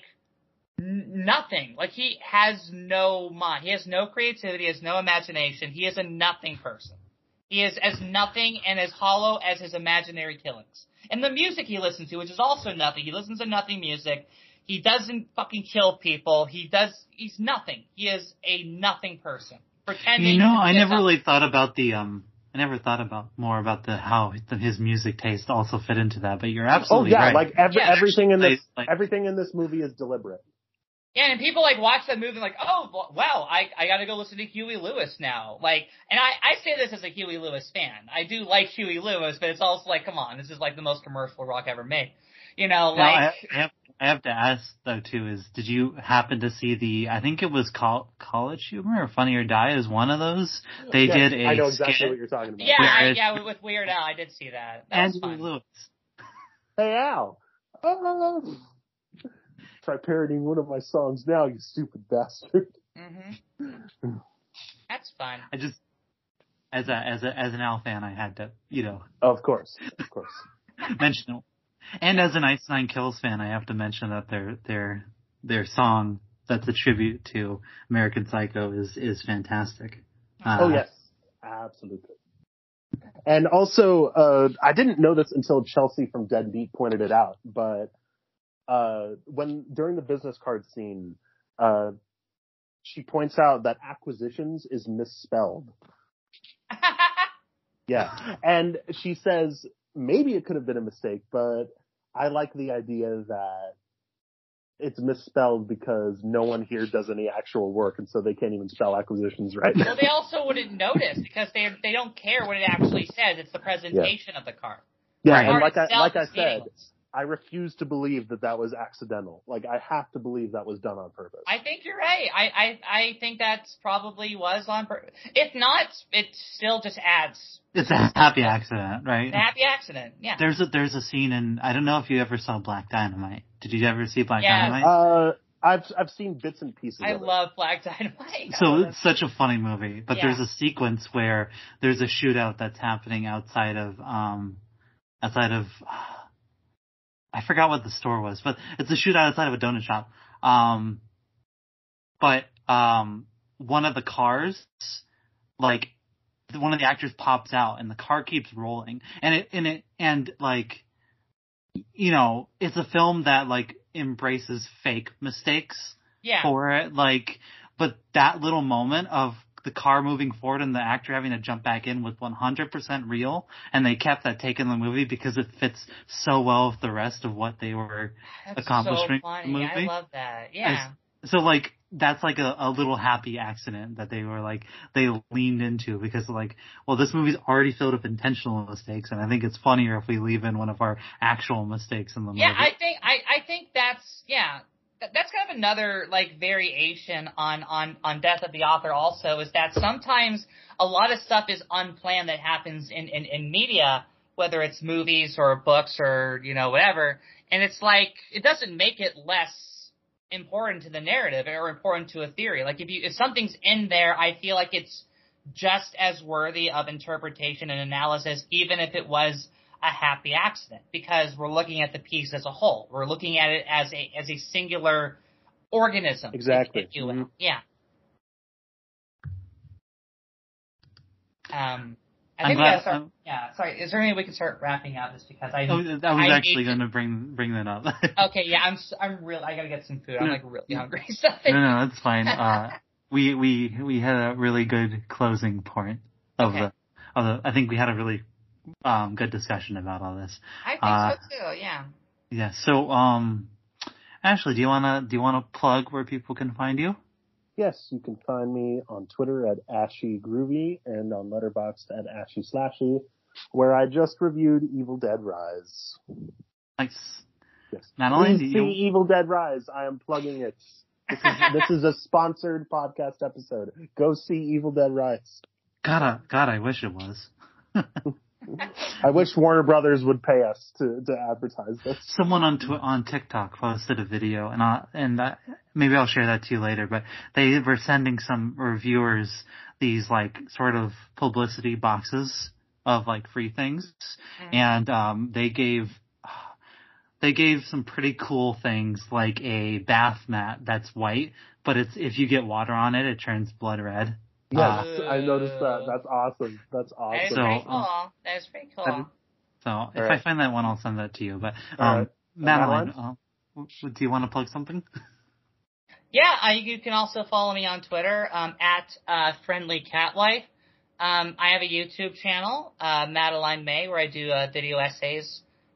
n- nothing. Like, he has no mind. He has no creativity. He has no imagination. He is a nothing person. He is as nothing and as hollow as his imaginary killings. And the music he listens to, which is also nothing. He listens to nothing music. He doesn't fucking kill people. He does, he's nothing. He is a nothing person. Pretending. You know, I never nothing. really thought about the, um, I never thought about more about the, how the, his music taste also fit into that, but you're Oh absolutely yeah, right. like every, Yeah. everything in this, Like- everything in this movie is deliberate. Yeah, and people like watch that movie and like, oh, wow, I I gotta go listen to Huey Lewis now. Like, and I, I say this as a Huey Lewis fan. I do like Huey Lewis, but it's also like, come on, this is like the most commercial rock ever made. You know, Now, like. I, I, have, I have to ask though too, is did you happen to see the, I think it was col- College Humor or Funny or Die is one of those. They Yeah, did a I know exactly skit. what you're talking about. Yeah, I, Whereas- yeah, with Weird Al, I did see that. That was Andrew fun. Lewis. Hey Al, oh, try parodying one of my songs now, you stupid bastard. Mm-hmm. That's fun. I just, as a, as a, as an Al fan, I had to, you know, Of course, of course. mention it. And as an Ice Nine Kills fan, I have to mention that their, their, their song that's a tribute to American Psycho is, is fantastic. Uh, Oh yes, absolutely. And also, uh, I didn't know this until Chelsea from Deadbeat pointed it out, but uh, when during the business card scene, uh, she points out that acquisitions is misspelled. Yeah, and she says maybe it could have been a mistake, but I like the idea that it's misspelled because no one here does any actual work, and so they can't even spell acquisitions right. Well, they also wouldn't notice because they they don't care what it actually says. It's the presentation yeah. of the car. Yeah, right. and like I like I said, I refuse to believe that that was accidental. Like, I have to believe that was done on purpose. I think you're right. I I, I think that probably was on purpose. If not, it still just adds. It's a happy accident, right? It's a happy accident, yeah. There's a there's a scene in, I don't know if you ever saw Black Dynamite. Did you ever see Black yeah. Dynamite? Uh, I've I've seen bits and pieces. I of love it. Black Dynamite. So it's such a funny movie, but yeah. there's a sequence where there's a shootout that's happening outside of um outside of. I forgot what the store was, but it's a shootout outside of a donut shop. Um, but, um, one of the cars, like, one of the actors pops out and the car keeps rolling. And it, and it, and like, you know, it's a film that, like, embraces fake mistakes yeah. for it. Like, but that little moment of the car moving forward and the actor having to jump back in was one hundred percent real, and they kept that take in the movie because it fits so well with the rest of what they were that's accomplishing so funny. in the movie. I love that. Yeah. And so, like, that's like a, a little happy accident that they were like, they leaned into because, like, well, this movie's already filled with intentional mistakes, and I think it's funnier if we leave in one of our actual mistakes in the movie. Yeah, I think, I, I think that's, yeah. That's kind of another, like, variation on, on, on Death of the Author also, is that sometimes a lot of stuff is unplanned that happens in, in, in media, whether it's movies or books or, you know, whatever, and it's like, it doesn't make it less important to the narrative or important to a theory. Like, if you, if something's in there, I feel like it's just as worthy of interpretation and analysis, even if it was a happy accident, because we're looking at the piece as a whole. We're looking at it as a as a singular organism. Exactly. If, if you will. Mm-hmm. Yeah. Um, I think we gotta start. I'm, yeah. Sorry. Is there any way we can start wrapping up? Just because I. Oh, I was I actually going to bring bring that up. Okay. Yeah. I'm. I'm real. I gotta get some food. I'm like really hungry. So. No, no, that's fine. Uh, we we we had a really good closing point of okay. the of the. I think we had a really. Um, good discussion about all this. I think uh, so too. Yeah. Yeah. So, um, Ashley, do you wanna do you wanna plug where people can find you? Yes, you can find me on Twitter at AshyGroovy and on Letterboxd at AshySlashy, where I just reviewed Evil Dead Rise. Nice. Yes. Madeline, Please do you... see Evil Dead Rise. I am plugging it. This is, this is a sponsored podcast episode. Go see Evil Dead Rise. God, uh, God, I wish it was. I wish Warner Brothers would pay us to, to advertise this. Someone on tw- on TikTok posted a video, and I, and I, maybe I'll share that to you later. But they were sending some reviewers these like sort of publicity boxes of like free things, mm-hmm. and um, they gave they gave some pretty cool things like a bath mat that's white, but it's if you get water on it, it turns blood red. Yes, uh, I noticed that. That's awesome. That's awesome. That is so, pretty cool. Uh, that is pretty cool. So All if right. I find that one, I'll send that to you. But um, right. Madeline, uh, do you want to plug something? Yeah, uh, you can also follow me on Twitter um, at uh, Friendly Cat Life. Um, I have a YouTube channel, uh, Madeline May, where I do uh, video essays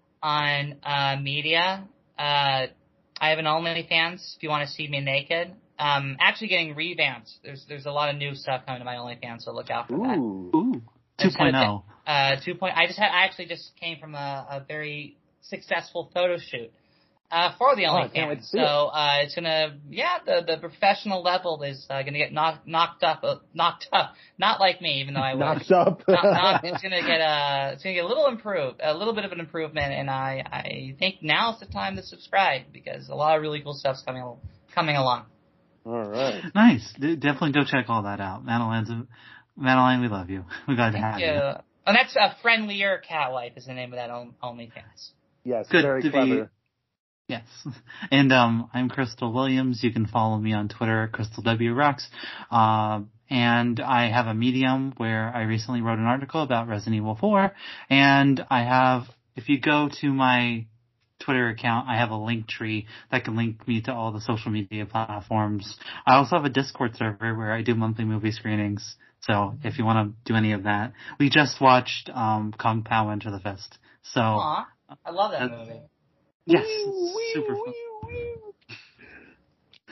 on uh, media. Uh, I have an OnlyFans if you want to see me naked. Um, actually getting revamped. There's there's a lot of new stuff coming to my OnlyFans, so look out for that. Ooh, Ooh. two point oh. Uh, two point. I just had. I actually just came from a, a very successful photo shoot uh, for the OnlyFans. Oh, so uh, it's gonna. Yeah, the the professional level is uh, gonna get knocked knocked up, uh, knocked up. Not like me, even though I knocked wish. up. Not, not, it's gonna get a. It's gonna get a little improved, a little bit of an improvement, and I I think now's the time to subscribe because a lot of really cool stuff's coming coming along. All right. Nice. D- definitely go check all that out. Madeline's a, Madeline, we love you. We're glad to have you. Yeah. And that's a Friendlier Cat Life is the name of that on, OnlyFans. Yes, Good very to clever. Be, yes. And um, I'm Crystal Williams. You can follow me on Twitter, Crystal W Rocks. Uh, and I have a Medium where I recently wrote an article about Resident Evil four. And I have, if you go to my Twitter account, I have a link tree that can link me to all the social media platforms. I also have a Discord server where I do monthly movie screenings. So if you want to do any of that, we just watched um, Kung Pao Enter the Fist. So Aww, I love that movie. Yes, it's super fun.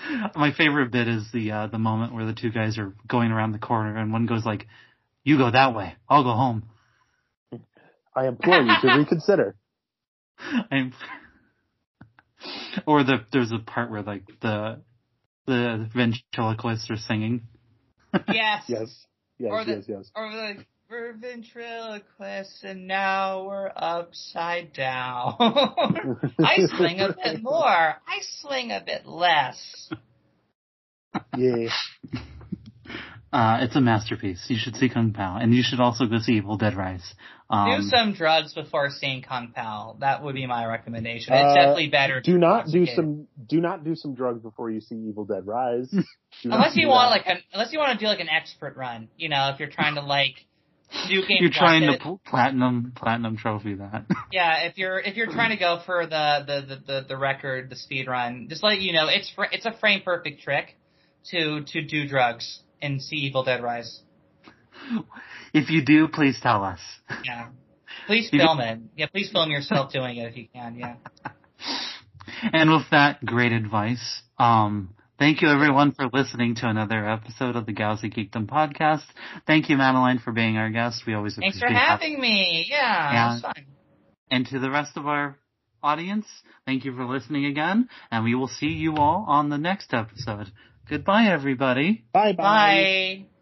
My favorite bit is the uh, the moment where the two guys are going around the corner and one goes like, "You go that way, I'll go home." I implore you to reconsider. I'm... Or the there's a part where like the the ventriloquists are singing. Yes. Yes. Yes. Or the, yes. Yes. Or the we're ventriloquists and now we're upside down. I swing a bit more. I swing a bit less. Yeah. Uh, it's a masterpiece. You should see Kung Pao, and you should also go see Evil Dead Rise. Um, do some drugs before seeing Kung Pao. That would be my recommendation. It's uh, definitely better. Do not do some. Do not do some drugs before you see Evil Dead Rise. Unless you want that. like, a, unless you want to do like an expert run. You know, if you're trying to like do game. You're trying to pl- platinum platinum trophy that. Yeah, if you're if you're trying to go for the the the, the, the record, the speed run, just let you know it's fr- it's a frame perfect trick to to do drugs and see Evil Dead Rise. If you do, please tell us. Yeah. Please film it. Yeah, please film yourself doing it if you can, yeah. And with that great advice, um, thank you everyone for listening to another episode of the Galaxy Geekdom podcast. Thank you, Madeline, for being our guest. We always Thanks appreciate for having me. Yeah, yeah. it was fun. And to the rest of our audience, thank you for listening again, and we will see you all on the next episode. Goodbye, everybody. Bye-bye. Bye.